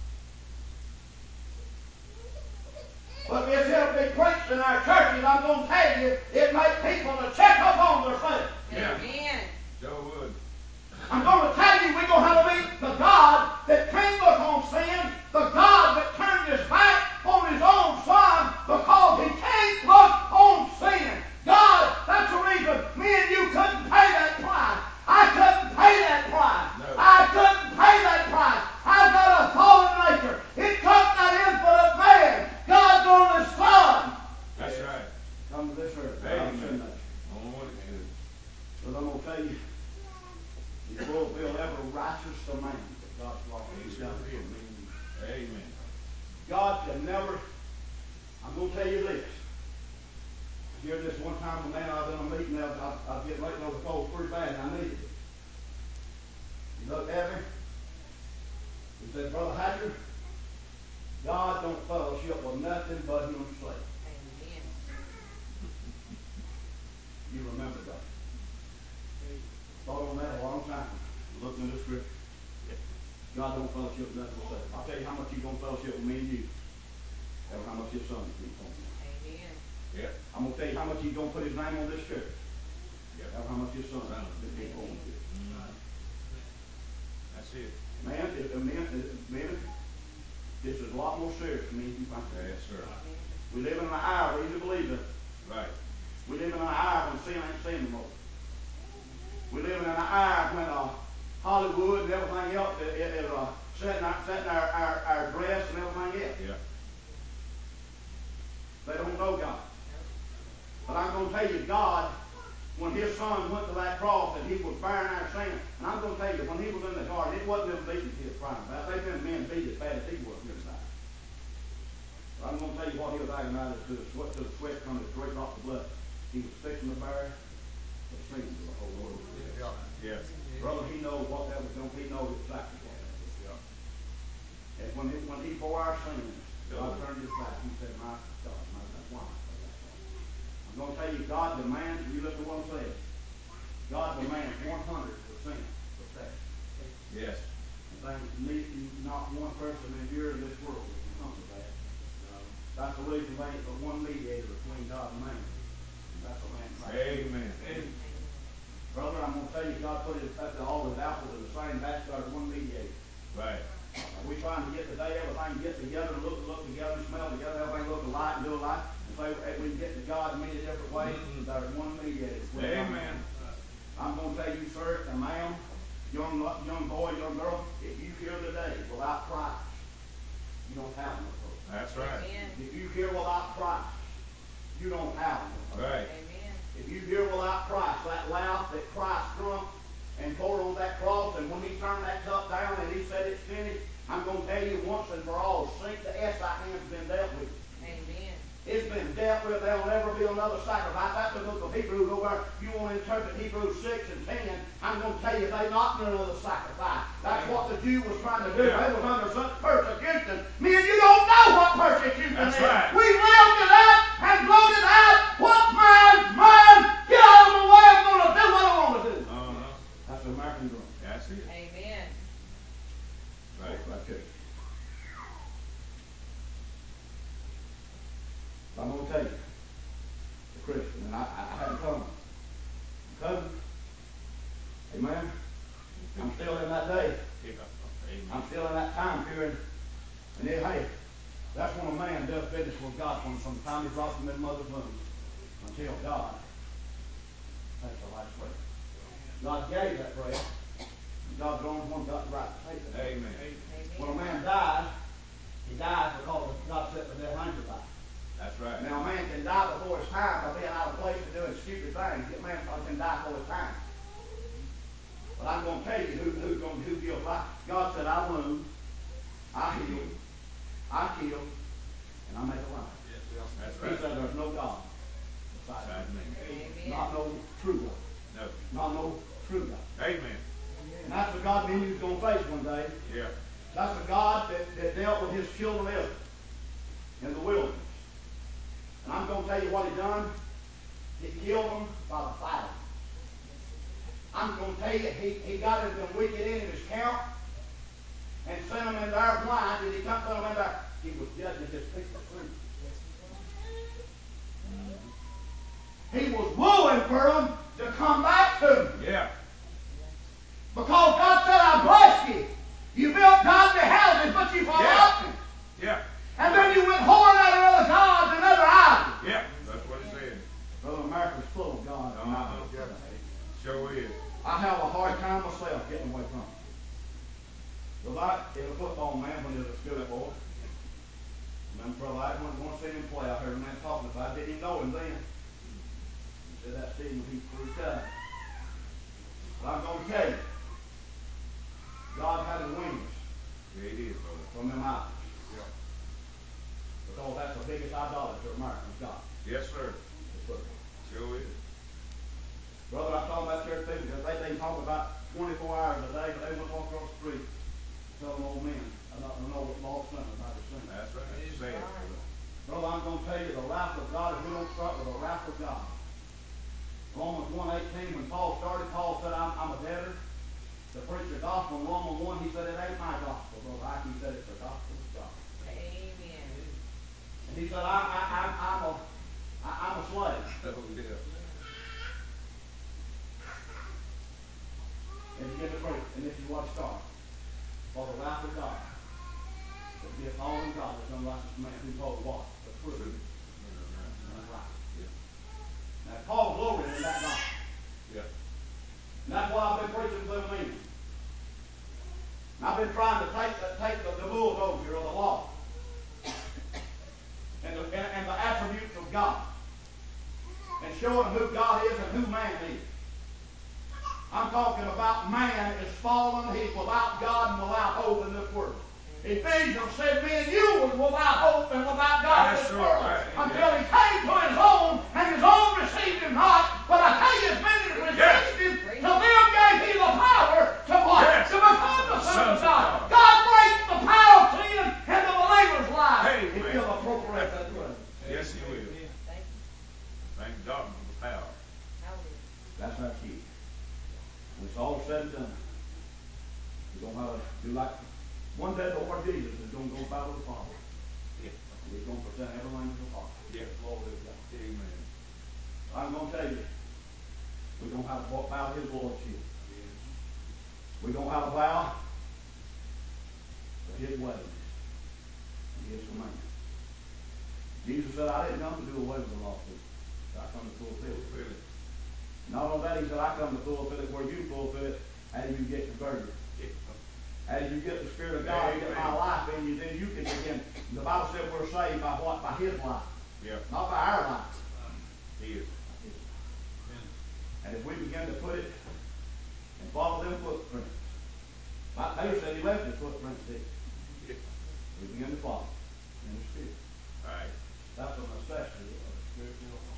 But if it'll be preached in our churches, I'm going to tell you, it makes people to check up on themselves. Yeah. Amen. Joe Wood. I'm going to tell you, we're going to have to meet the God that can't look on sin, the God that turned his back on his own son because he can't look on sin. God, that's the reason me and you couldn't pay that price. I couldn't pay that price. No. I couldn't pay that price. I've got a fallen nature. It took that infinite man, God's only son. That's right. Come to this earth. Amen. Oh, what it is. But I'm going to tell you, he fulfilled every righteous command that God's law has done for me. Amen. God can never, I'm going to tell you this. I heard this one time, a man, I was in a meeting, I was, I was getting late on the cold pretty bad, and I needed it. He looked at me. He said, Brother Hatcher, God don't fellowship with nothing but himself. Amen. You remember that. Thought on that a long time. Looked in the scripture. God don't fellowship with nothing but himself. I'll tell you how much he's going to fellowship with me and you. That's how much his son is going to me. Amen. Yep. I'm going to tell you how much he's going to put his name on this church. Yep. That's how much his son is going to me. Mm. That's it. Man, it, uh, man, uh, man, this is a lot more serious to me than you think. Yes, sir. We live in an hour, easy to believe it. Right. We live in an hour when sin ain't sin no more. We live in an hour when uh, Hollywood and everything else is, is uh, setting, our, setting our, our, our dress and everything else. Yeah. They don't know God. But I'm going to tell you, God, when his son went to that cross and he was bearing our sin, and I'm going to tell you, when he was in the garden, it wasn't them beating he was crying about. They've been men beat as bad as he was inside. But I'm going to tell you what he was agonizing to the sweat, to the sweat coming straight off the blood. He was fixing to bear the sin of the whole world. Yeah. Yes. Brother, he knows what that was going to be. He knows exactly what that was. Yeah. And when he, when he bore our sins, God turned his back. He said, my God, my God, why? I'm going to tell you, God demands, you listen to what I'm saying, God demands one hundred percent protection. Yes. And thanks to me, not one person in here in this world that can come to that. That's the reason there ain't but one mediator between God and man. And that's a man Christ. Amen. Amen. Brother, I'm going to tell you, God put it at the, all his apples in the same basket as one mediator. Right. Are we trying to get today, everything get together, look, look together, smell together, everything look alike and do alike, and say hey, we can get to God in many different ways? Mm-hmm. There's one mediator. Amen. I'm going to tell you, sir, and ma'am, young, young boy, young girl, if you hear today without Christ, you don't have no hope. That's right. Amen. If you hear without Christ, you don't have no hope. Right. Amen. If you hear without Christ, that laugh that Christ drunk and poured on that cross, and when he turned that cup down and he said it's finished, I'm going to tell you once and for all, sink the S I N's been dealt with. Amen. It's been dealt with. There will never be another sacrifice. That's the book of Hebrews over. You want to interpret Hebrews six and ten. I'm going to tell you they not another sacrifice. That's what the Jew was trying to do. They was under such persecution. Me and you don't know what persecution That's is. right. We lived it out and wrote it out. What man's mine? Get out of the way. I'm going to do what I want to do. Uh-huh. That's the American dream. That's it. Amen. Right. Right there. I'm going to tell you, the Christian, and I, I haven't come. Cousin, amen. I'm still in that day. Yeah. Amen. I'm still in that time period. And it, hey, that's when a man does business with God from, from the time he brought from his mother's womb until God takes the last breath. God gave that breath. And God's the only one got the right to take it. Amen. When a man dies, he dies because God set the death angel by. That's right. Now, a man can die before his time by being out of place and doing stupid things. A man can die before his time. But I'm going to tell you who, who's going who gives life. God said, I wound, I heal, I kill, and I make alive. That's He right. said there's no God besides Beside me. me. Amen. Not no true God. No. Not no true God. Amen. And that's the God me and you's going to face one day. Yeah. That's the God that, that dealt with his children Israel in the wilderness. And I'm going to tell you what he done. He killed them by the thousands. I'm going to tell you, he, he got into them wicked enemies' camp and sent them in there blind. Did he come send them in there? He was judging his people through. He was wooing for them to come back to him. Yeah. Because God said, I blessed you. You built godly houses, but you forgot Yeah. me. Yeah. And then you went whoring after other gods and other idols. Yeah. That's what he said. Brother, America's full of God. Uh-huh. Sure is. I have a hard time myself getting away from it. Because I, as a football man, when he was a schoolboy, remember, brother, I went to see him play. I heard a man talking about it. I didn't even know him then. He said that Stephen, he's pretty tough. But I'm going to tell you, God had the wings Yeah, it is, brother. from them idols. Yeah. Because that's the biggest idolater Americans got. Yes, sir. Is football. Sure is. Brother, I talk about church people because they, they talk about twenty-four hours a day, but they want to walk across the street and tell them old men about the know what lost sinners how to sin. That's right. Say it, brother. Brother, I'm going to tell you the wrath of God, if we don't start with the wrath of God. Romans one eighteen, when Paul started, Paul said, I'm, I'm a debtor to preach the gospel. In Romans one, he said, it ain't my gospel. Brother Ike, he said, it's the gospel of God. Amen. And he said, I, I, I, I'm, a, I, I'm a slave. Oh, yeah. And you get the preach, and this is what it starts. For the wrath of God. To be a fallen God is unrighteous man who holds what? The truth. And right. Yeah. Now, Paul gloried in that gospel. Yeah. And that's what I've been preaching to them men. And I've been trying to take the, take the, the bulldozer of the law and the, and, and the attributes of God and show them who God is and who man is. I'm talking about man is fallen. He's without God and without hope in this world. Ephesians said, me and you was without hope and without God in That's this right. world Right. until he came to his own, and his own received him not. But I tell you, as many as received him, to them gave he the power to what? Yes. To become the sons Sons of of God. God. God breaks the power of sin in the believer's life. Amen. If he'll appropriate that word. Yes, he will. Thank you. Thank God for the power. Hallelujah. That's our key. When it's all said and done, we're going to have to do like one day the Lord Jesus is going to go bow to the Father. Yeah. He's going to present everything to the Father. Yeah. Glory to God. Amen. I'm going to tell you, we're going to have to bow his lordship. We're going to have to bow to his ways and his commandments. Jesus said, I didn't come to do away with the law, I come to fulfill it. Really. Not only that, he said, I come to fulfill it where you fulfill it, and you get converted. Yeah. As you get the Spirit of God, get my life in you, then you can begin. The Bible said we're saved by what? By his life. Yeah. Not by our life. He is. And if we begin to put it and follow them footprints, like Peter said, he left his footprints there. Yeah. We begin to follow in the Spirit. Right. That's a necessity of the spiritual life.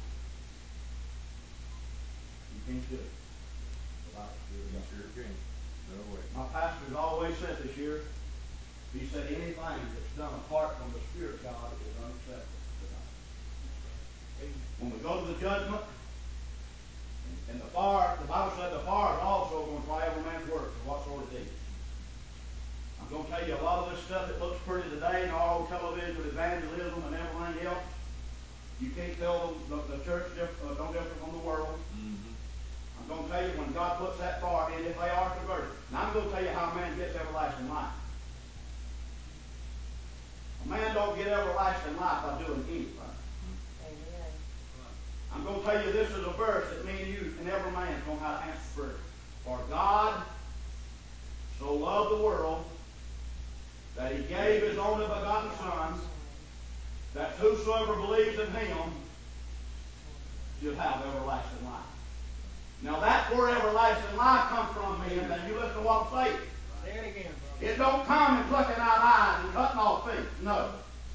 You can't do it without the Spirit of You God. sure can. No way. My pastor's always said this year, he said anything that's done apart from the Spirit of God is unacceptable to God. When we go to the judgment, and the fire, the Bible said the fire is also going to try every man's work for what sort of deed. I'm going to tell you a lot of this stuff that looks pretty today in our old television, evangelism and everything else. You can't tell the, the, the church diff, uh, no different from the world. Mm-hmm. I'm going to tell you when God puts that fire in, if they are converted. Now I'm going to tell you how a man gets everlasting life. A man don't get everlasting life by doing anything. Amen. I'm going to tell you this is a verse that me and you and every man is going to have to answer prayer. For God so loved the world that he gave his only begotten Son, that whosoever believes in him should have everlasting life. Now that's where everlasting life comes from, men. Now you listen to what I'm saying. Say it again, brother. It don't come in plucking out eyes and cutting off feet. No.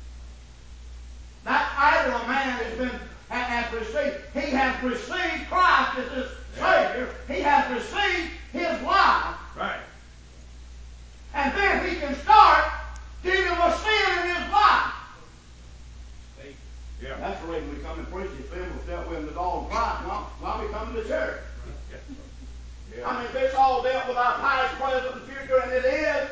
That idol of man has been has received. He has received Christ as his Savior. He has received his life. Right. And then he can start dealing with sin in his life. Yeah. That's the reason we come come and preach, his sin was dealt with in the dog Christ. Why, why we come to church? Yeah. I mean, if it's all dealt with our past, present, and future, and it is.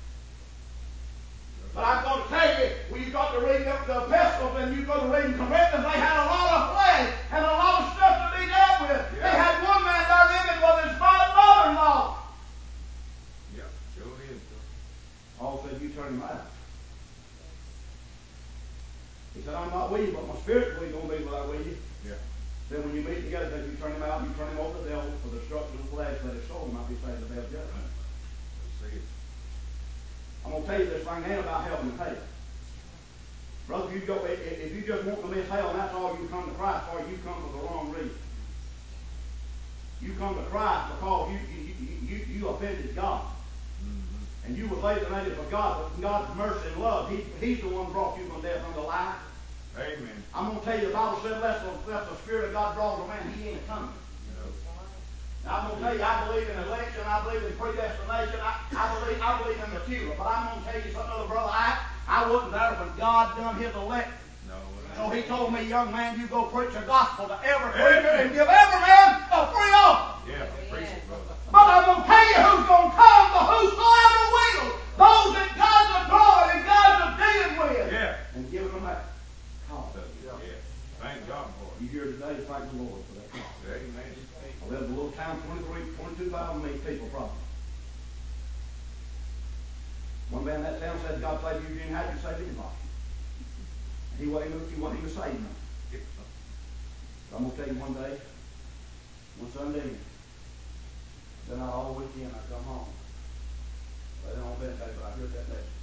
But I'm going to tell you, when you got to read the, the epistles and you go to reading Corinthians, they had a lot of flesh and a lot of stuff to be dealt with. Yeah. They had one man there living with his mother-in-law. Yeah, sure is. Paul said, you turn him out. He said, I'm not with you, but my spirit's going to be with you. Yeah. Then when you meet together, he said, you turn him out, you turn him over to the devil for the destruction of the flesh, that his soul might be saved in the day of judgment. See it. I'm going to tell you this thing ain't about heaven and hell. Brother, you go, if, if you just want to miss hell and that's all you come to Christ for, you come for the wrong reason. You come to Christ because you you, you, you, you offended God. Mm-hmm. And you was alienated for God, but God's mercy and love, he, He's the one who brought you from death unto life. Amen. I'm going to tell you, the Bible said, unless the, unless the Spirit of God draws a man, he ain't coming. No. Now, I'm going to tell you, I believe in election, I believe in predestination, I, I believe I believe in the future. But I'm going to tell you something, other brother, I, I wasn't there when God done his election. No. So he told me, young man, you go preach the gospel to every creature and give every man a free offer. Yeah, preach it, brother. But I'm going to tell you who's going to come, the whosoever will. Those that God's a drawing and God's a dealing with. Yeah. And giving them that call. Yeah. Thank God for it. You here today, thank the Lord for that call. Amen. I live in a little town, twenty-three, twenty-two thousand people probably. One man in that town said, God saved Eugene Hatch, you saved anybody. He wasn't even, he wasn't even saved now. So I'm going to tell you one day, one Sunday, been out all weekend, I come home. Later on that day, but I heard that message.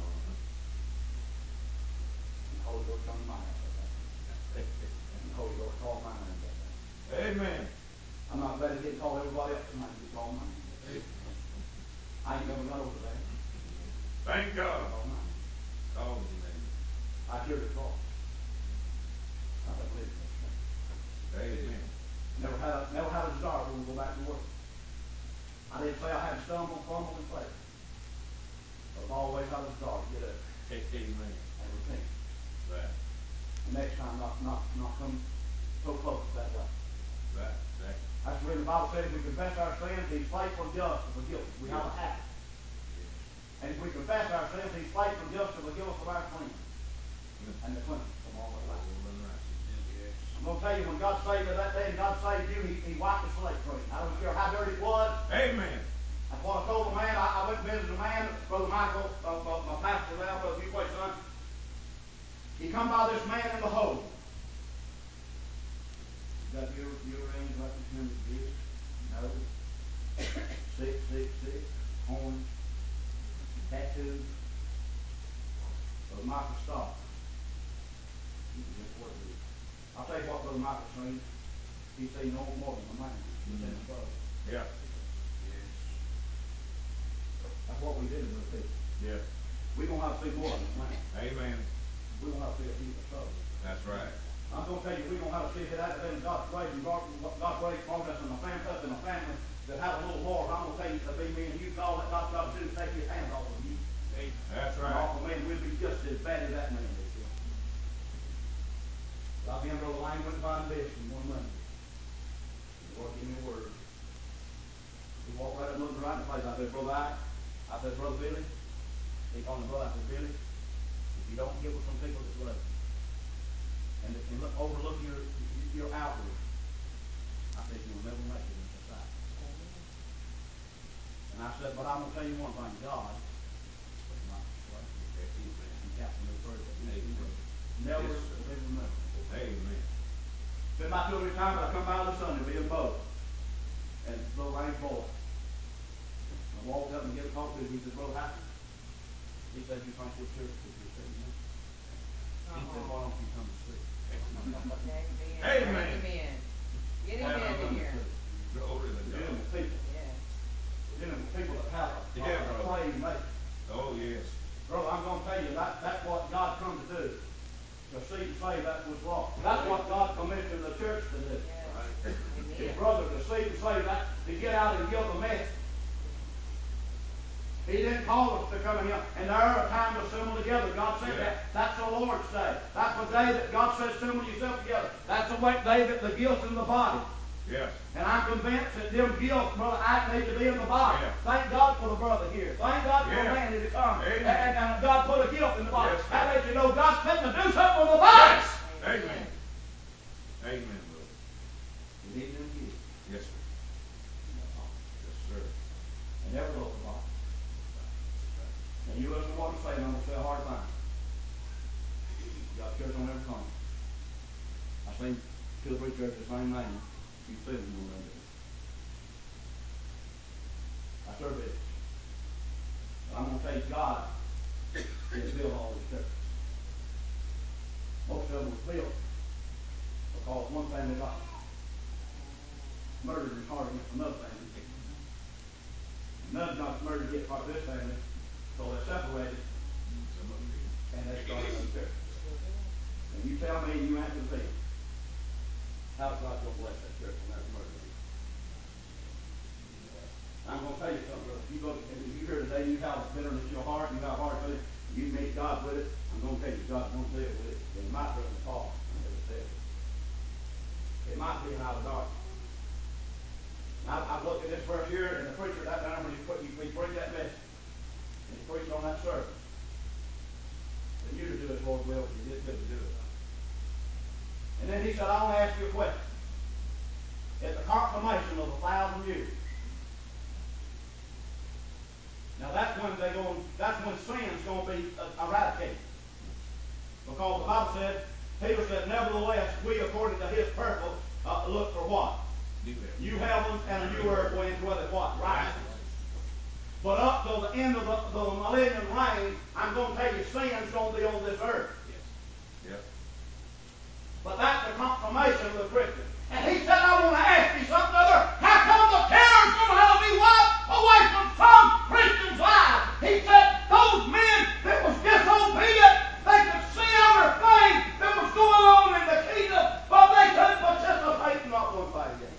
And the Holy Ghost come to my house that day. And the Holy Ghost called my name that day. Amen. I'm not glad he didn't call everybody else tonight, he called my name. I ain't never got over that. Thank God. He called my name. Oh, amen. I hear the call. I don't believe it. Amen. Never had a, never had a desire when we go back to work. I didn't say I had to stumble, fumble, and fail. But I've always had a desire to get up Amen. and repent. Right. The next time, not not not come so close that way. Right. Right. That's the reason the Bible says if we confess our sins, He's faithful and just to forgive us. We have a habit. And if we confess our sins, He's faithful and just to forgive us of our sins. And the cleanse from all of that. I'm going to tell you, when God saved you that day and God saved you, He, he wiped the slate clean. I don't care how dirty it was. Amen. That's what I told a man. I, I went and visited a man, Brother Michael, uh, uh, my pastor now, Brother Viewpoint son. He come by this man in the hole. You got your, your rings like the ten years? No. Six, six, six. Horns. Tattoos. Brother Michael stopped. He was just what it is. I'll tell you what Brother Michael said. He said, you know more than a man. He said, brother. Yeah. That's what we did with people. Yeah. We're going to have to see more than a man. Amen. We're going to have to see a deeper soul. That's right. I'm going to tell you, we're going to have to see that out of God's grace and God, God's grace progress in my family, us in a family that have a little more. I'm going to tell you, to be me and you, all that God's got to do is take his hand off of you. That's And right. off of me, and we'll be just as bad as that man is. But I've been Brother Lang went by this in one Monday. The Lord gave me a word. He walked right up and looked right in the face. I said, Brother I, I said, Brother Billy. He called me brother. I said, Billy, if you don't get with some people that love you, and, and look, overlook your your outward, I said, you'll never make it in society. And I said, but I'm going to tell you one thing, God was not persuaded. And Captain New First, never Yes, be remembered. Amen. Been about two or three times I come by the Sunday, be in boat. And Brother Lang's boy. I walked up and get a talk to him. He said, Brother Happy. He said, you think this church is your sitting here? He said, why don't you come and see? Amen. Amen. Amen. Get him in here. Glory to We're dealing God. with people. Yes. We're dealing with people that have a, Yeah, a brother. praying nature. Oh, yes. Brother, I'm going to tell you, that, that's what God come to do. To see and say that was wrong. That's what God commissioned the church to do. Yes. His Amen. brother to see and say that, to get out and give the message. He didn't call us to come in here. And there are times to assemble together. God said Yeah. that. That's the Lord's day. That's the day that God says assemble yourself together. That's the way, day that the gifts in the body. Yes. And I'm convinced that them gifts, Brother Ike, need to be in the body. Yeah. Thank God for the brother here. Thank God for Yeah. the man to come. Amen. And, and God put a gift in the body. Yes, That lets you know God's fitting to do something with the body. Yes. Amen. Amen, brother. You need them gifts. Yes, sir. Yes, sir. And never look the body. And you listen to what I'm saying, I'm going to say a hard line. You got church on every corner. I've seen two or three churches the same name. You see them on there. That's their business. But I'm going to tell you, God didn't build all these churches. Most of them were built because one family got murdered and hard against another family. Another got murdered against part of this family, so they're separated, and they started another church. And you tell me, you answer the thing. How's God going to bless that church when that's murdered? I'm going to tell you something, brother. If you look, if you hear today, you have bitterness in your heart, you have heart with it, you meet God with it, I'm going to tell you, God's going to deal with it. It might be in the fall, as it said. It might be in our darkness. I, I've looked at this verse here, and the preacher that time when he, put, he, he preached that message, and he preached on that service. For you to do it, Lord will, but you didn't get to do it. And then he said, I want to ask you a question. At the confirmation of a thousand years. Now that's when they going, that's when sin's going to be eradicated. Because the Bible said, Peter said, nevertheless, we according to his purpose uh, look for what? New heavens and a new earth wherein dwelleth what? Righteousness. But up till the end of the, the millennium reign, I'm going to tell you, sin's going to be on this earth. Yes. Yep. But that's the confirmation of the Christian. And he said, I want to ask you something other. How come the terror's going to have to be wiped away from some Christians' lives? He said, those men that was disobedient, they could see everything that was going on in the kingdom, but they couldn't participate in not one thing yet.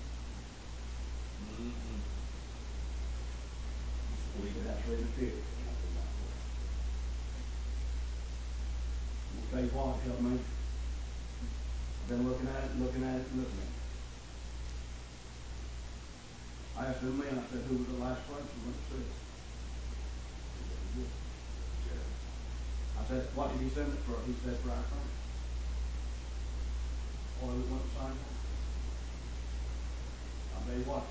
Mm-hmm. That's really the fear. I'll tell you what, help me. I've been looking at it, looking at it, looking at it. I asked them men, I said, who was the last person who went to see it? I said, what did he send it for? He said, for our friends. Or we went to sign him. I'll tell you what,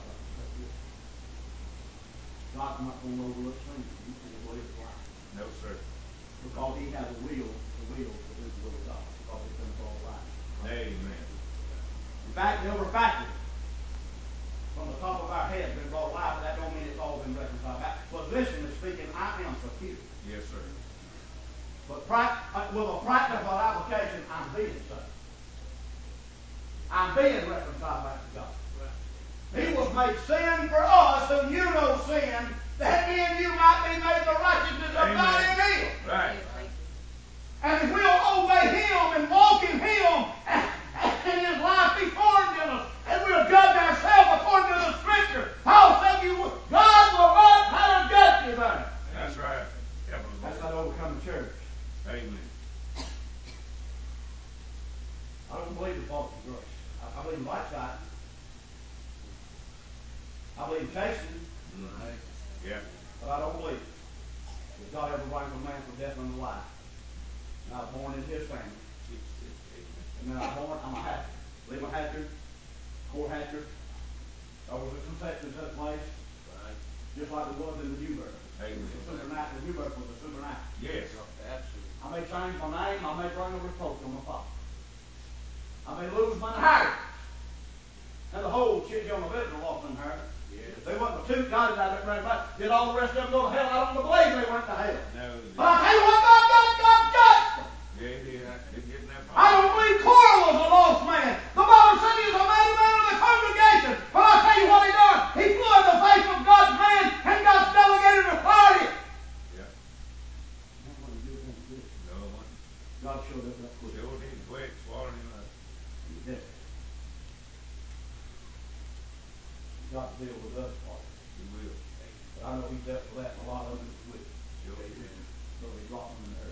God's not going to overlook sin. He's going to believe it's right. No, sir. Because he has a will, the will to do the will of God. Because he's going to all right. Amen. In fact, every faculty from the top of our head been brought alive, but that don't mean it's all been reconciled back. Positionally speaking, I am secure. Yes, sir. But pra- with a practical application, I'm being saved. I'm being reconciled back to God. He was made sin for us who knew no sin, that in you might be made the righteousness of God in Him. Right. And if we'll obey Him and walk in Him, and, and His life be formed in us, and we'll judge ourselves according to the Scripture, Paul said, "You God will not have to judge you there." That's right. That's how to overcome the church. Amen. I don't believe in faulty grace. I, I believe in backsliding. I believe in chastening. Right. Yeah. But I don't believe that God ever brings a man from death unto life. And I was born into his family. And then I was born, I'm a hatcher. Leave a hatcher, core hatcher. There was a conception took place. Right. Just like it was in the new birth. Amen. The supernatural, the new birth was a supernatural. Yes. Absolutely. I may change my name, I may bring a reproach on my father. I may lose my inheritance. And the whole children of Israel lost their inheritance. Yes. They wasn't the two God that out there back. Did all the rest of them go to hell? I don't believe they went to hell. No. But I tell you what, God got God judged them. Yeah, he did. He did that. I don't believe Korah was a lost man. The Bible said he was a man, man of the congregation. But I tell you what he done. He flew in the face of God's man, and God's delegated authority. Yeah. No one. God showed up that quick. Sure did. Quick. Swallowed him up. He did. God deal with us, Father. He will. But I know he dealt with that, and a lot of it was with him. Sure he did. So he brought them in there.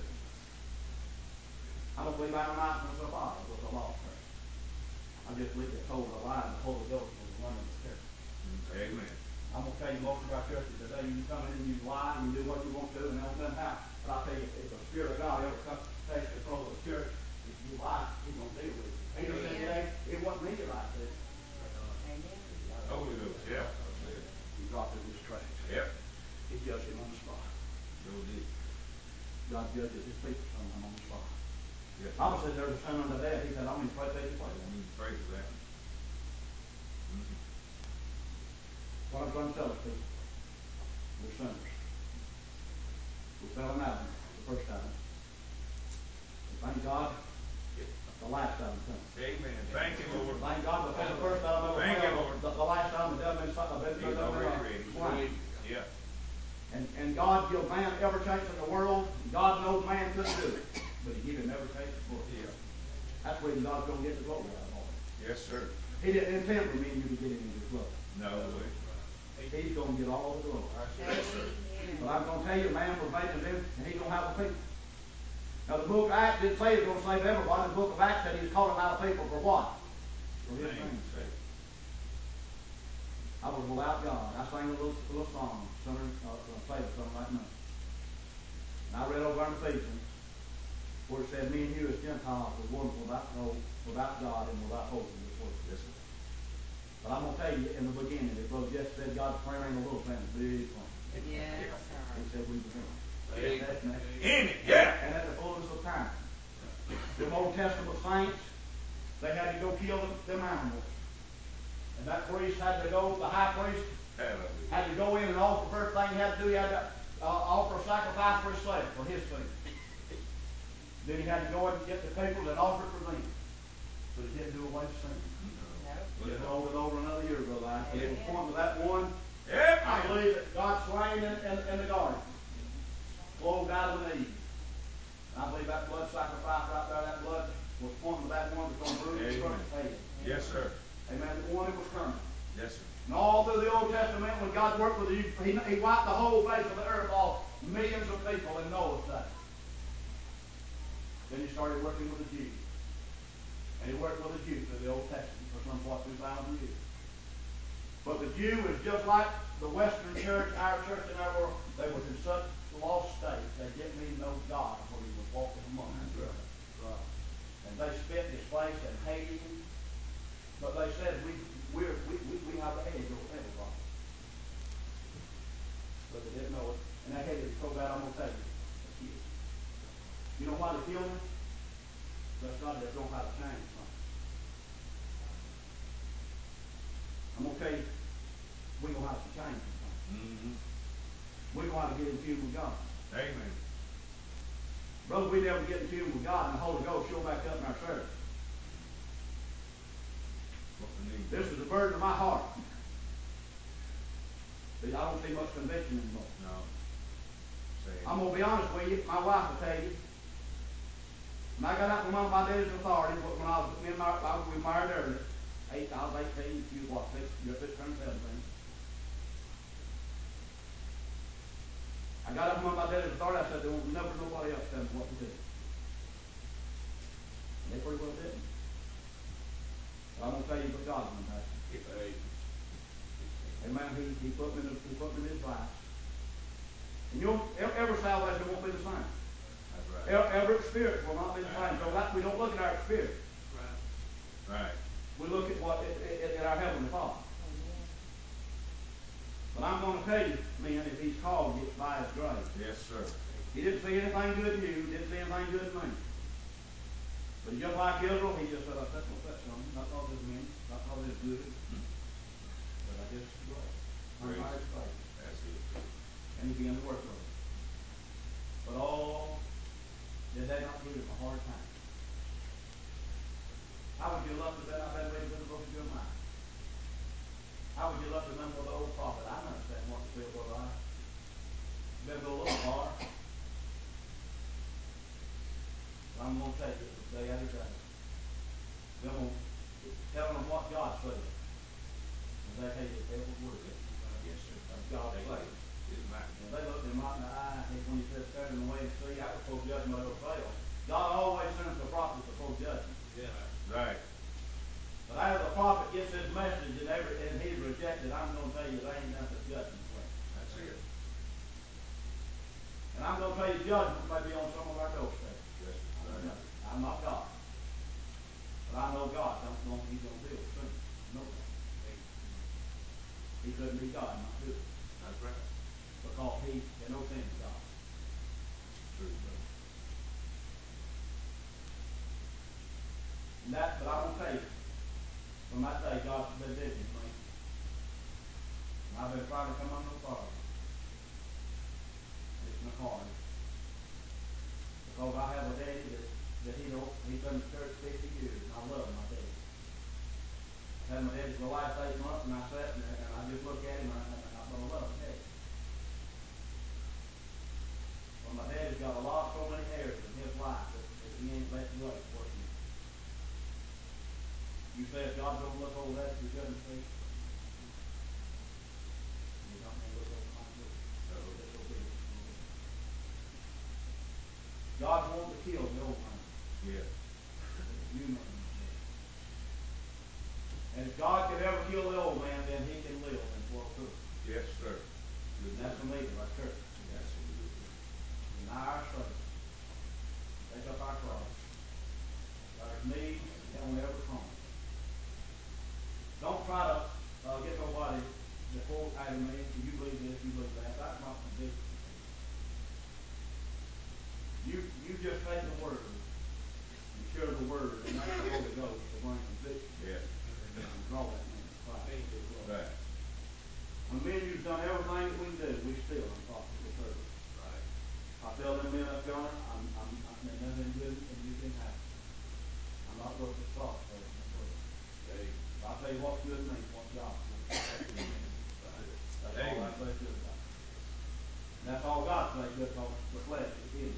I don't believe Ananias was a father, was a lost person. I just believe they told a lie, and the Holy Ghost was running the church. Amen. I'm going to tell you, most of our churches today, you can come in and you lie and you do what you want to, and they'll come out. But I'll tell you, if the Spirit of God ever comes to take control of the church, if you lie, He's going to deal with you. Peter said, it, ain't, it wasn't me that lied, this. Amen. Holy Ghost, yeah. He dropped it in his tracks. Yep. He judged him on the spot. Sure did. God judges his people sometimes on the spot. Yes. Bible says there's a son unto death. He said, I'm going to pray take your I place. don't even pray for that. Mm-hmm. What I'm trying to tell us, people, we're sinners. We fell in Adam the first time. But thank God, the last time comes. Amen. Thank you, Lord. Thank God, before the first time ever Thank you, fell, Lord. the, the last time the devil been something been He's already ready. swine. Yeah. And and God give man every chance in the world. God knows man couldn't do it, but He gave him every chance in the world. Yeah. That's where God's going to get the glory out of all of it. Yes, sir. He didn't intend for me and you to get him into the glory. No way. He's going to get all the glory. Yes, sir. But I'm going to tell you, man was made to live, and He's going to have a people. Now, the book of Acts didn't say He's going to save everybody. The book of Acts said He's calling out a people for what? For His name's sake. I was without God. I sang a little, little song, summer, uh, play with something right now. And I read over in Ephesians, where it said, me and you as Gentiles were one without hope, without God, and without hope in this world. Yes, sir. But I'm going to tell you, in the beginning, it Brother Jesse said God's plan ain't a little plan, it's a big plan. Yes, sir. He said we were him. Amen. In it, yeah. And at the fullness of time. The Old Testament saints, they had to go kill them, them animals. And that priest had to go, the high priest Hallelujah. had to go in and offer, first thing he had to do, he had to uh, offer a sacrifice for himself, for his food. Then he had to go in and get the people and offer it for them. But he didn't do away with sin. No. Just over and over another year, Brother Isaac. It was pointing to that one. Yep. I believe that God slain in, in, in the garden flowed out of the Eve. And I believe that blood sacrifice right there, that blood was pointing to that one that was going to bruise the first head. Yes, sir. Amen. The one that was coming. Yes, sir. And all through the Old Testament, when God worked with you, he, he wiped the whole face of the earth off, millions of people in Noah's day. Then he started working with the Jews. And he worked with the Jews through the Old Testament for some, what, two thousand years. But the Jew is just like the Western church, our church in our world. They was in such a lost state, they didn't even know God when He was walking among them. Right. Right. And they spit His face and hated Him. But they said, we, we're, we, we, we have the edge over everybody. But they didn't know it. And that hated Him so bad, I'm going to tell you. They killed Him. You know why they killed Him? Because God didn't know how to change something. I'm going to tell you, we're going to have to change something. Mm-hmm. We're going to have to get in tune with God. Amen. Brother, we never get in tune with God, and the Holy Ghost show back up in our service. What we need. This is the burden of my heart. But I don't see much conviction anymore. No. Say I'm going to be honest with you. My wife will tell you. When I got out from under my daddy's authority, when I was, me and my, I was we married early, eight, I was eighteen, she was what, six, you're six, seventeen. I got up from under my daddy's authority, I said, there will never nobody else tell me what to do. And they pretty well didn't. But I'm going to tell you what God's done, Pastor. Amen. He, he put me in, he put me in His life. And you'll, every salvation won't be the same. That's right. Every, every experience will not be the same. So that we don't look at our experience. Right. We look at what at, at, at our Heavenly Father. But I'm going to tell you, man, if He's called you, it's by His grace. Yes, sir. He didn't see anything good in you. He didn't see anything good in me. But just like Israel, He just said, I set my face on him. Not all this mean, not all this good. But I just grace. I'm by His grace. That's it. And He began to work with it. But oh, did they not give Him a hard time? How would you love to have been read in the book of Jeremiah? How would you love to remember the old prophet? I understand what to feel for life. Better go a little far. But I'm going to tell you, it was day after day. Them on telling them what God said. And they hated every word Yes, sir. of God's word. Isn't that? And they looked him right in the eye, and when he said, stand in the way and see, that was before judgment ever fell. God always sends the prophet before judgment. Yeah. Right. But after the prophet gets his message and, every, and he's rejected, I'm going to tell you, there ain't nothing judgment left. That's it. And I'm going to tell you, judgment may be on some of our doorsteps. Yes, I'm, right. not, I'm not God. But I know God. Don't know he's going to do it soon. I know that. He couldn't be God and not do it. That's right. Because he, in no sense, God. True, brother. And that, but I will tell you, from that day, God's been busy with me. And I've been trying to come under authority. It's not hard. Because I have a daddy that, that he don't, he's been in the church fifty years, and I love my daddy. I had my daddy for the last eight months, and I sat and, and I just looked at him, and I, and I thought, I love my daddy. Well, my daddy's got a lot, so many areas in his life that, that he ain't letting go of working. You say if God don't look over that, you're going to see. You're not going to look over my book. Uh-oh. Disobedience. God's wanting to kill the old man. Yeah. You know him. And if God can ever kill the old man, then he can live and work through it. Yes, sir. And that's the need of our church. That's what it is. Deny ourselves. Take up our cross. Our need on every corner. Don't try to uh, get nobody before Adam and Eve. You believe this, you believe that. That's not conviction. You you just take the word and share the word, and that's the Holy Ghost to bring conviction. Yeah. And draw that man to Christ. Right. When men you've done everything that we can do, we still unprofitable servants. Right. I tell them men up yonder, I'm I'm I'm nothing good and you can have. I'm not worth the salt for it. Hey. I'll tell you what's good to me, what's God. That's all I Amen. say good about it. And that's all God says good because the flesh is his.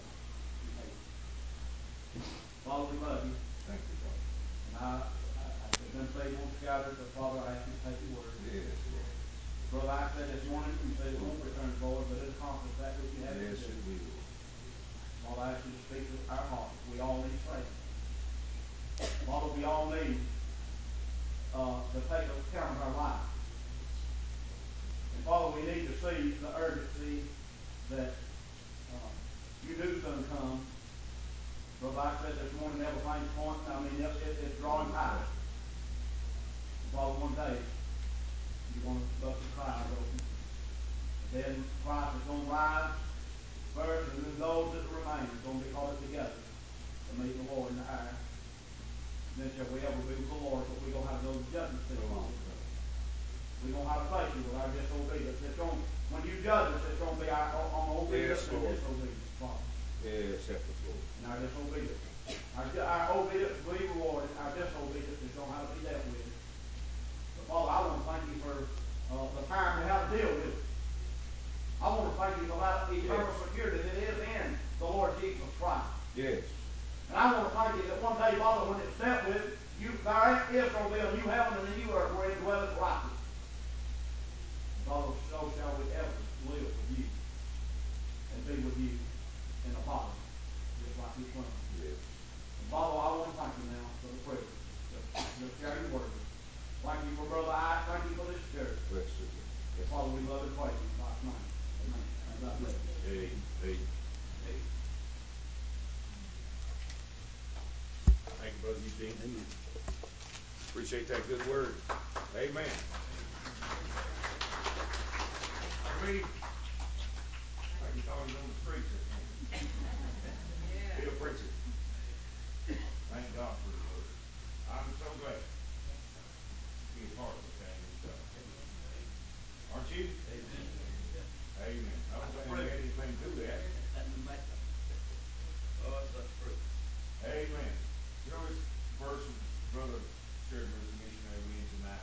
Father, we love you. Thank you, Father. And I, I, I have been faithful and scattered, but Father, I ask you to take your word. Yes, Lord. Brother, I said this morning, you said it won't return forward, but it accomplished that which you had to Yes, do. it will. Father, I ask you to speak to our hearts. We all need faith. Father, we all need uh, to take account of our life. And Father, we need to see the urgency that uh, you do soon come. Brother, I said this morning, everything's pointing. I mean, it, it, it's drawing tight. And Father, one day, you're going to bust the clouds open. And then Christ is going to rise first, and then those that remain are going to be called together to meet the Lord in the air. Then shall we ever be with the Lord, but we're going to have to go to judgment seat, Father. We're going to have to face you with our disobedience. It's going, when you judge us, it's going to be our, on obedience Yes, and Lord. disobedience, Father. Yes, help us, Lord. And our disobedience. Our, our obedience will be rewarded. Our disobedience is going to have to be dealt with. But Father, I want to thank you for uh, the time to have to deal with it. I want to thank you for that eternal Yes. security that is in the Lord Jesus Christ. Yes. And I want to thank you that one day, Father, when it's dealt with, you, there is going to be a new heaven and a new earth wherein dwelleth righteousness. Father, so shall we ever live with you and be with you in the body, just like you promised. Yes. And Father, I want to thank you now for the privilege to, to share your word. Thank you for Brother Ike. Thank you for this church. Bless you. And Father, we love and praise you in God's name. Amen. And God bless you. Hey, hey, hey. Thank you, Brother Eugene. Amen. Appreciate that good word. Amen. I read like he thought he was on the streets this morning. Still preaching. Thank God for the word. I'm so glad to be a part of the family stuff. Aren't you? Amen. Amen. I don't think we had anything to do that. Oh, that's the truth. Amen. You know, this verse Brother shared with the missionary we in tonight.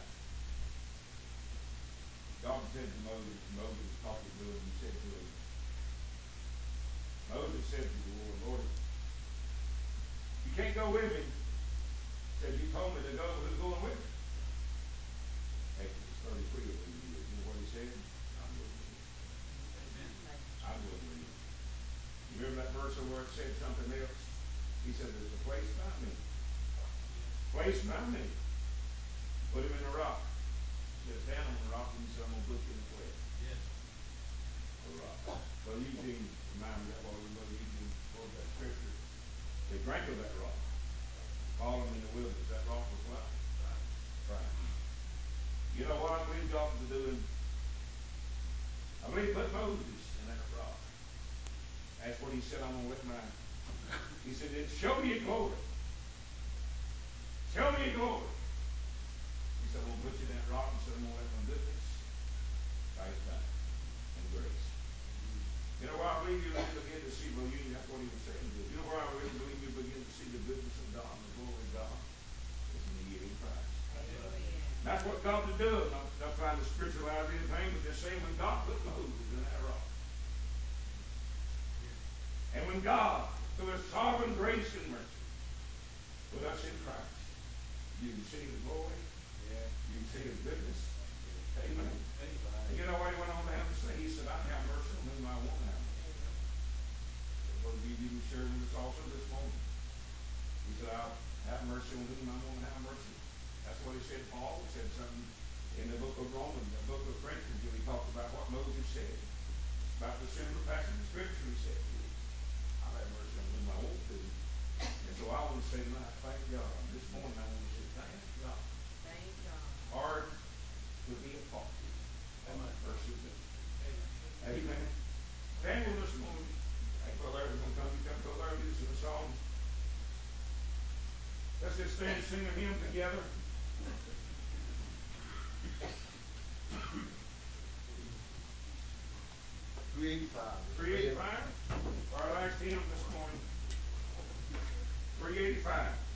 God said to Moses, Moses was talking to him, he said to him, Moses said to the Lord, Lord, you can't go with me. He said, you told me to go, who's going with me? Exodus thirty-three will be you. You know what he said? I'm going with you. verse where it said something else. He said, there's a place by me. Place by me. Put him in the rock. He said, stand on the rock, and he said, I'm going to put you in the cleft. Yes. The rock. Well, Eugene, remind me that while we Brother Eugene quoted that scripture. They drank of that rock. Falling in the wilderness. That rock was what? Right. You know what I believe God was doing? I believe put Moses in that rock. That's what he said, I'm going to let my... He said, show me your glory. Show me your glory. He said, I'm going to put you in that rock. He said, I'm going to let my goodness fight back and grace. You know where I believe you begin to see, well, you, that's what he was saying. You know where I really believe you begin to see the goodness of God and the glory of God? Is in the year in Christ. Amen. That's what God is doing. Not, not trying to spiritualize anything, but just saying when God put Moses in that rock. And when God, through his sovereign grace and mercy, with us in Christ, you can see the glory. Yeah. You can see his goodness. Amen. Amen. And you know what he went on to have to say? He said, I have mercy on whom I want to have mercy. Brother B, you shared with us also this morning. He said, I'll have mercy on whom I want to have mercy. That's what he said. Paul said something in the book of Romans, the book of Corinthians, when he talked about what Moses said. About the similar passage of Scripture, he said, I'll have mercy on whom I want to. And so I want to say tonight, thank God. This morning I want to say, thank God. Thank God. Hard to be a part of my mercy of God. Amen. Stand with us this morning. Hey, Brother Larry's going to come. You come, Brother Larry, lead us in a song. Let's just stand and sing a hymn together. three eighty-five. three eighty-five. Our last hymn this morning. three eighty-five.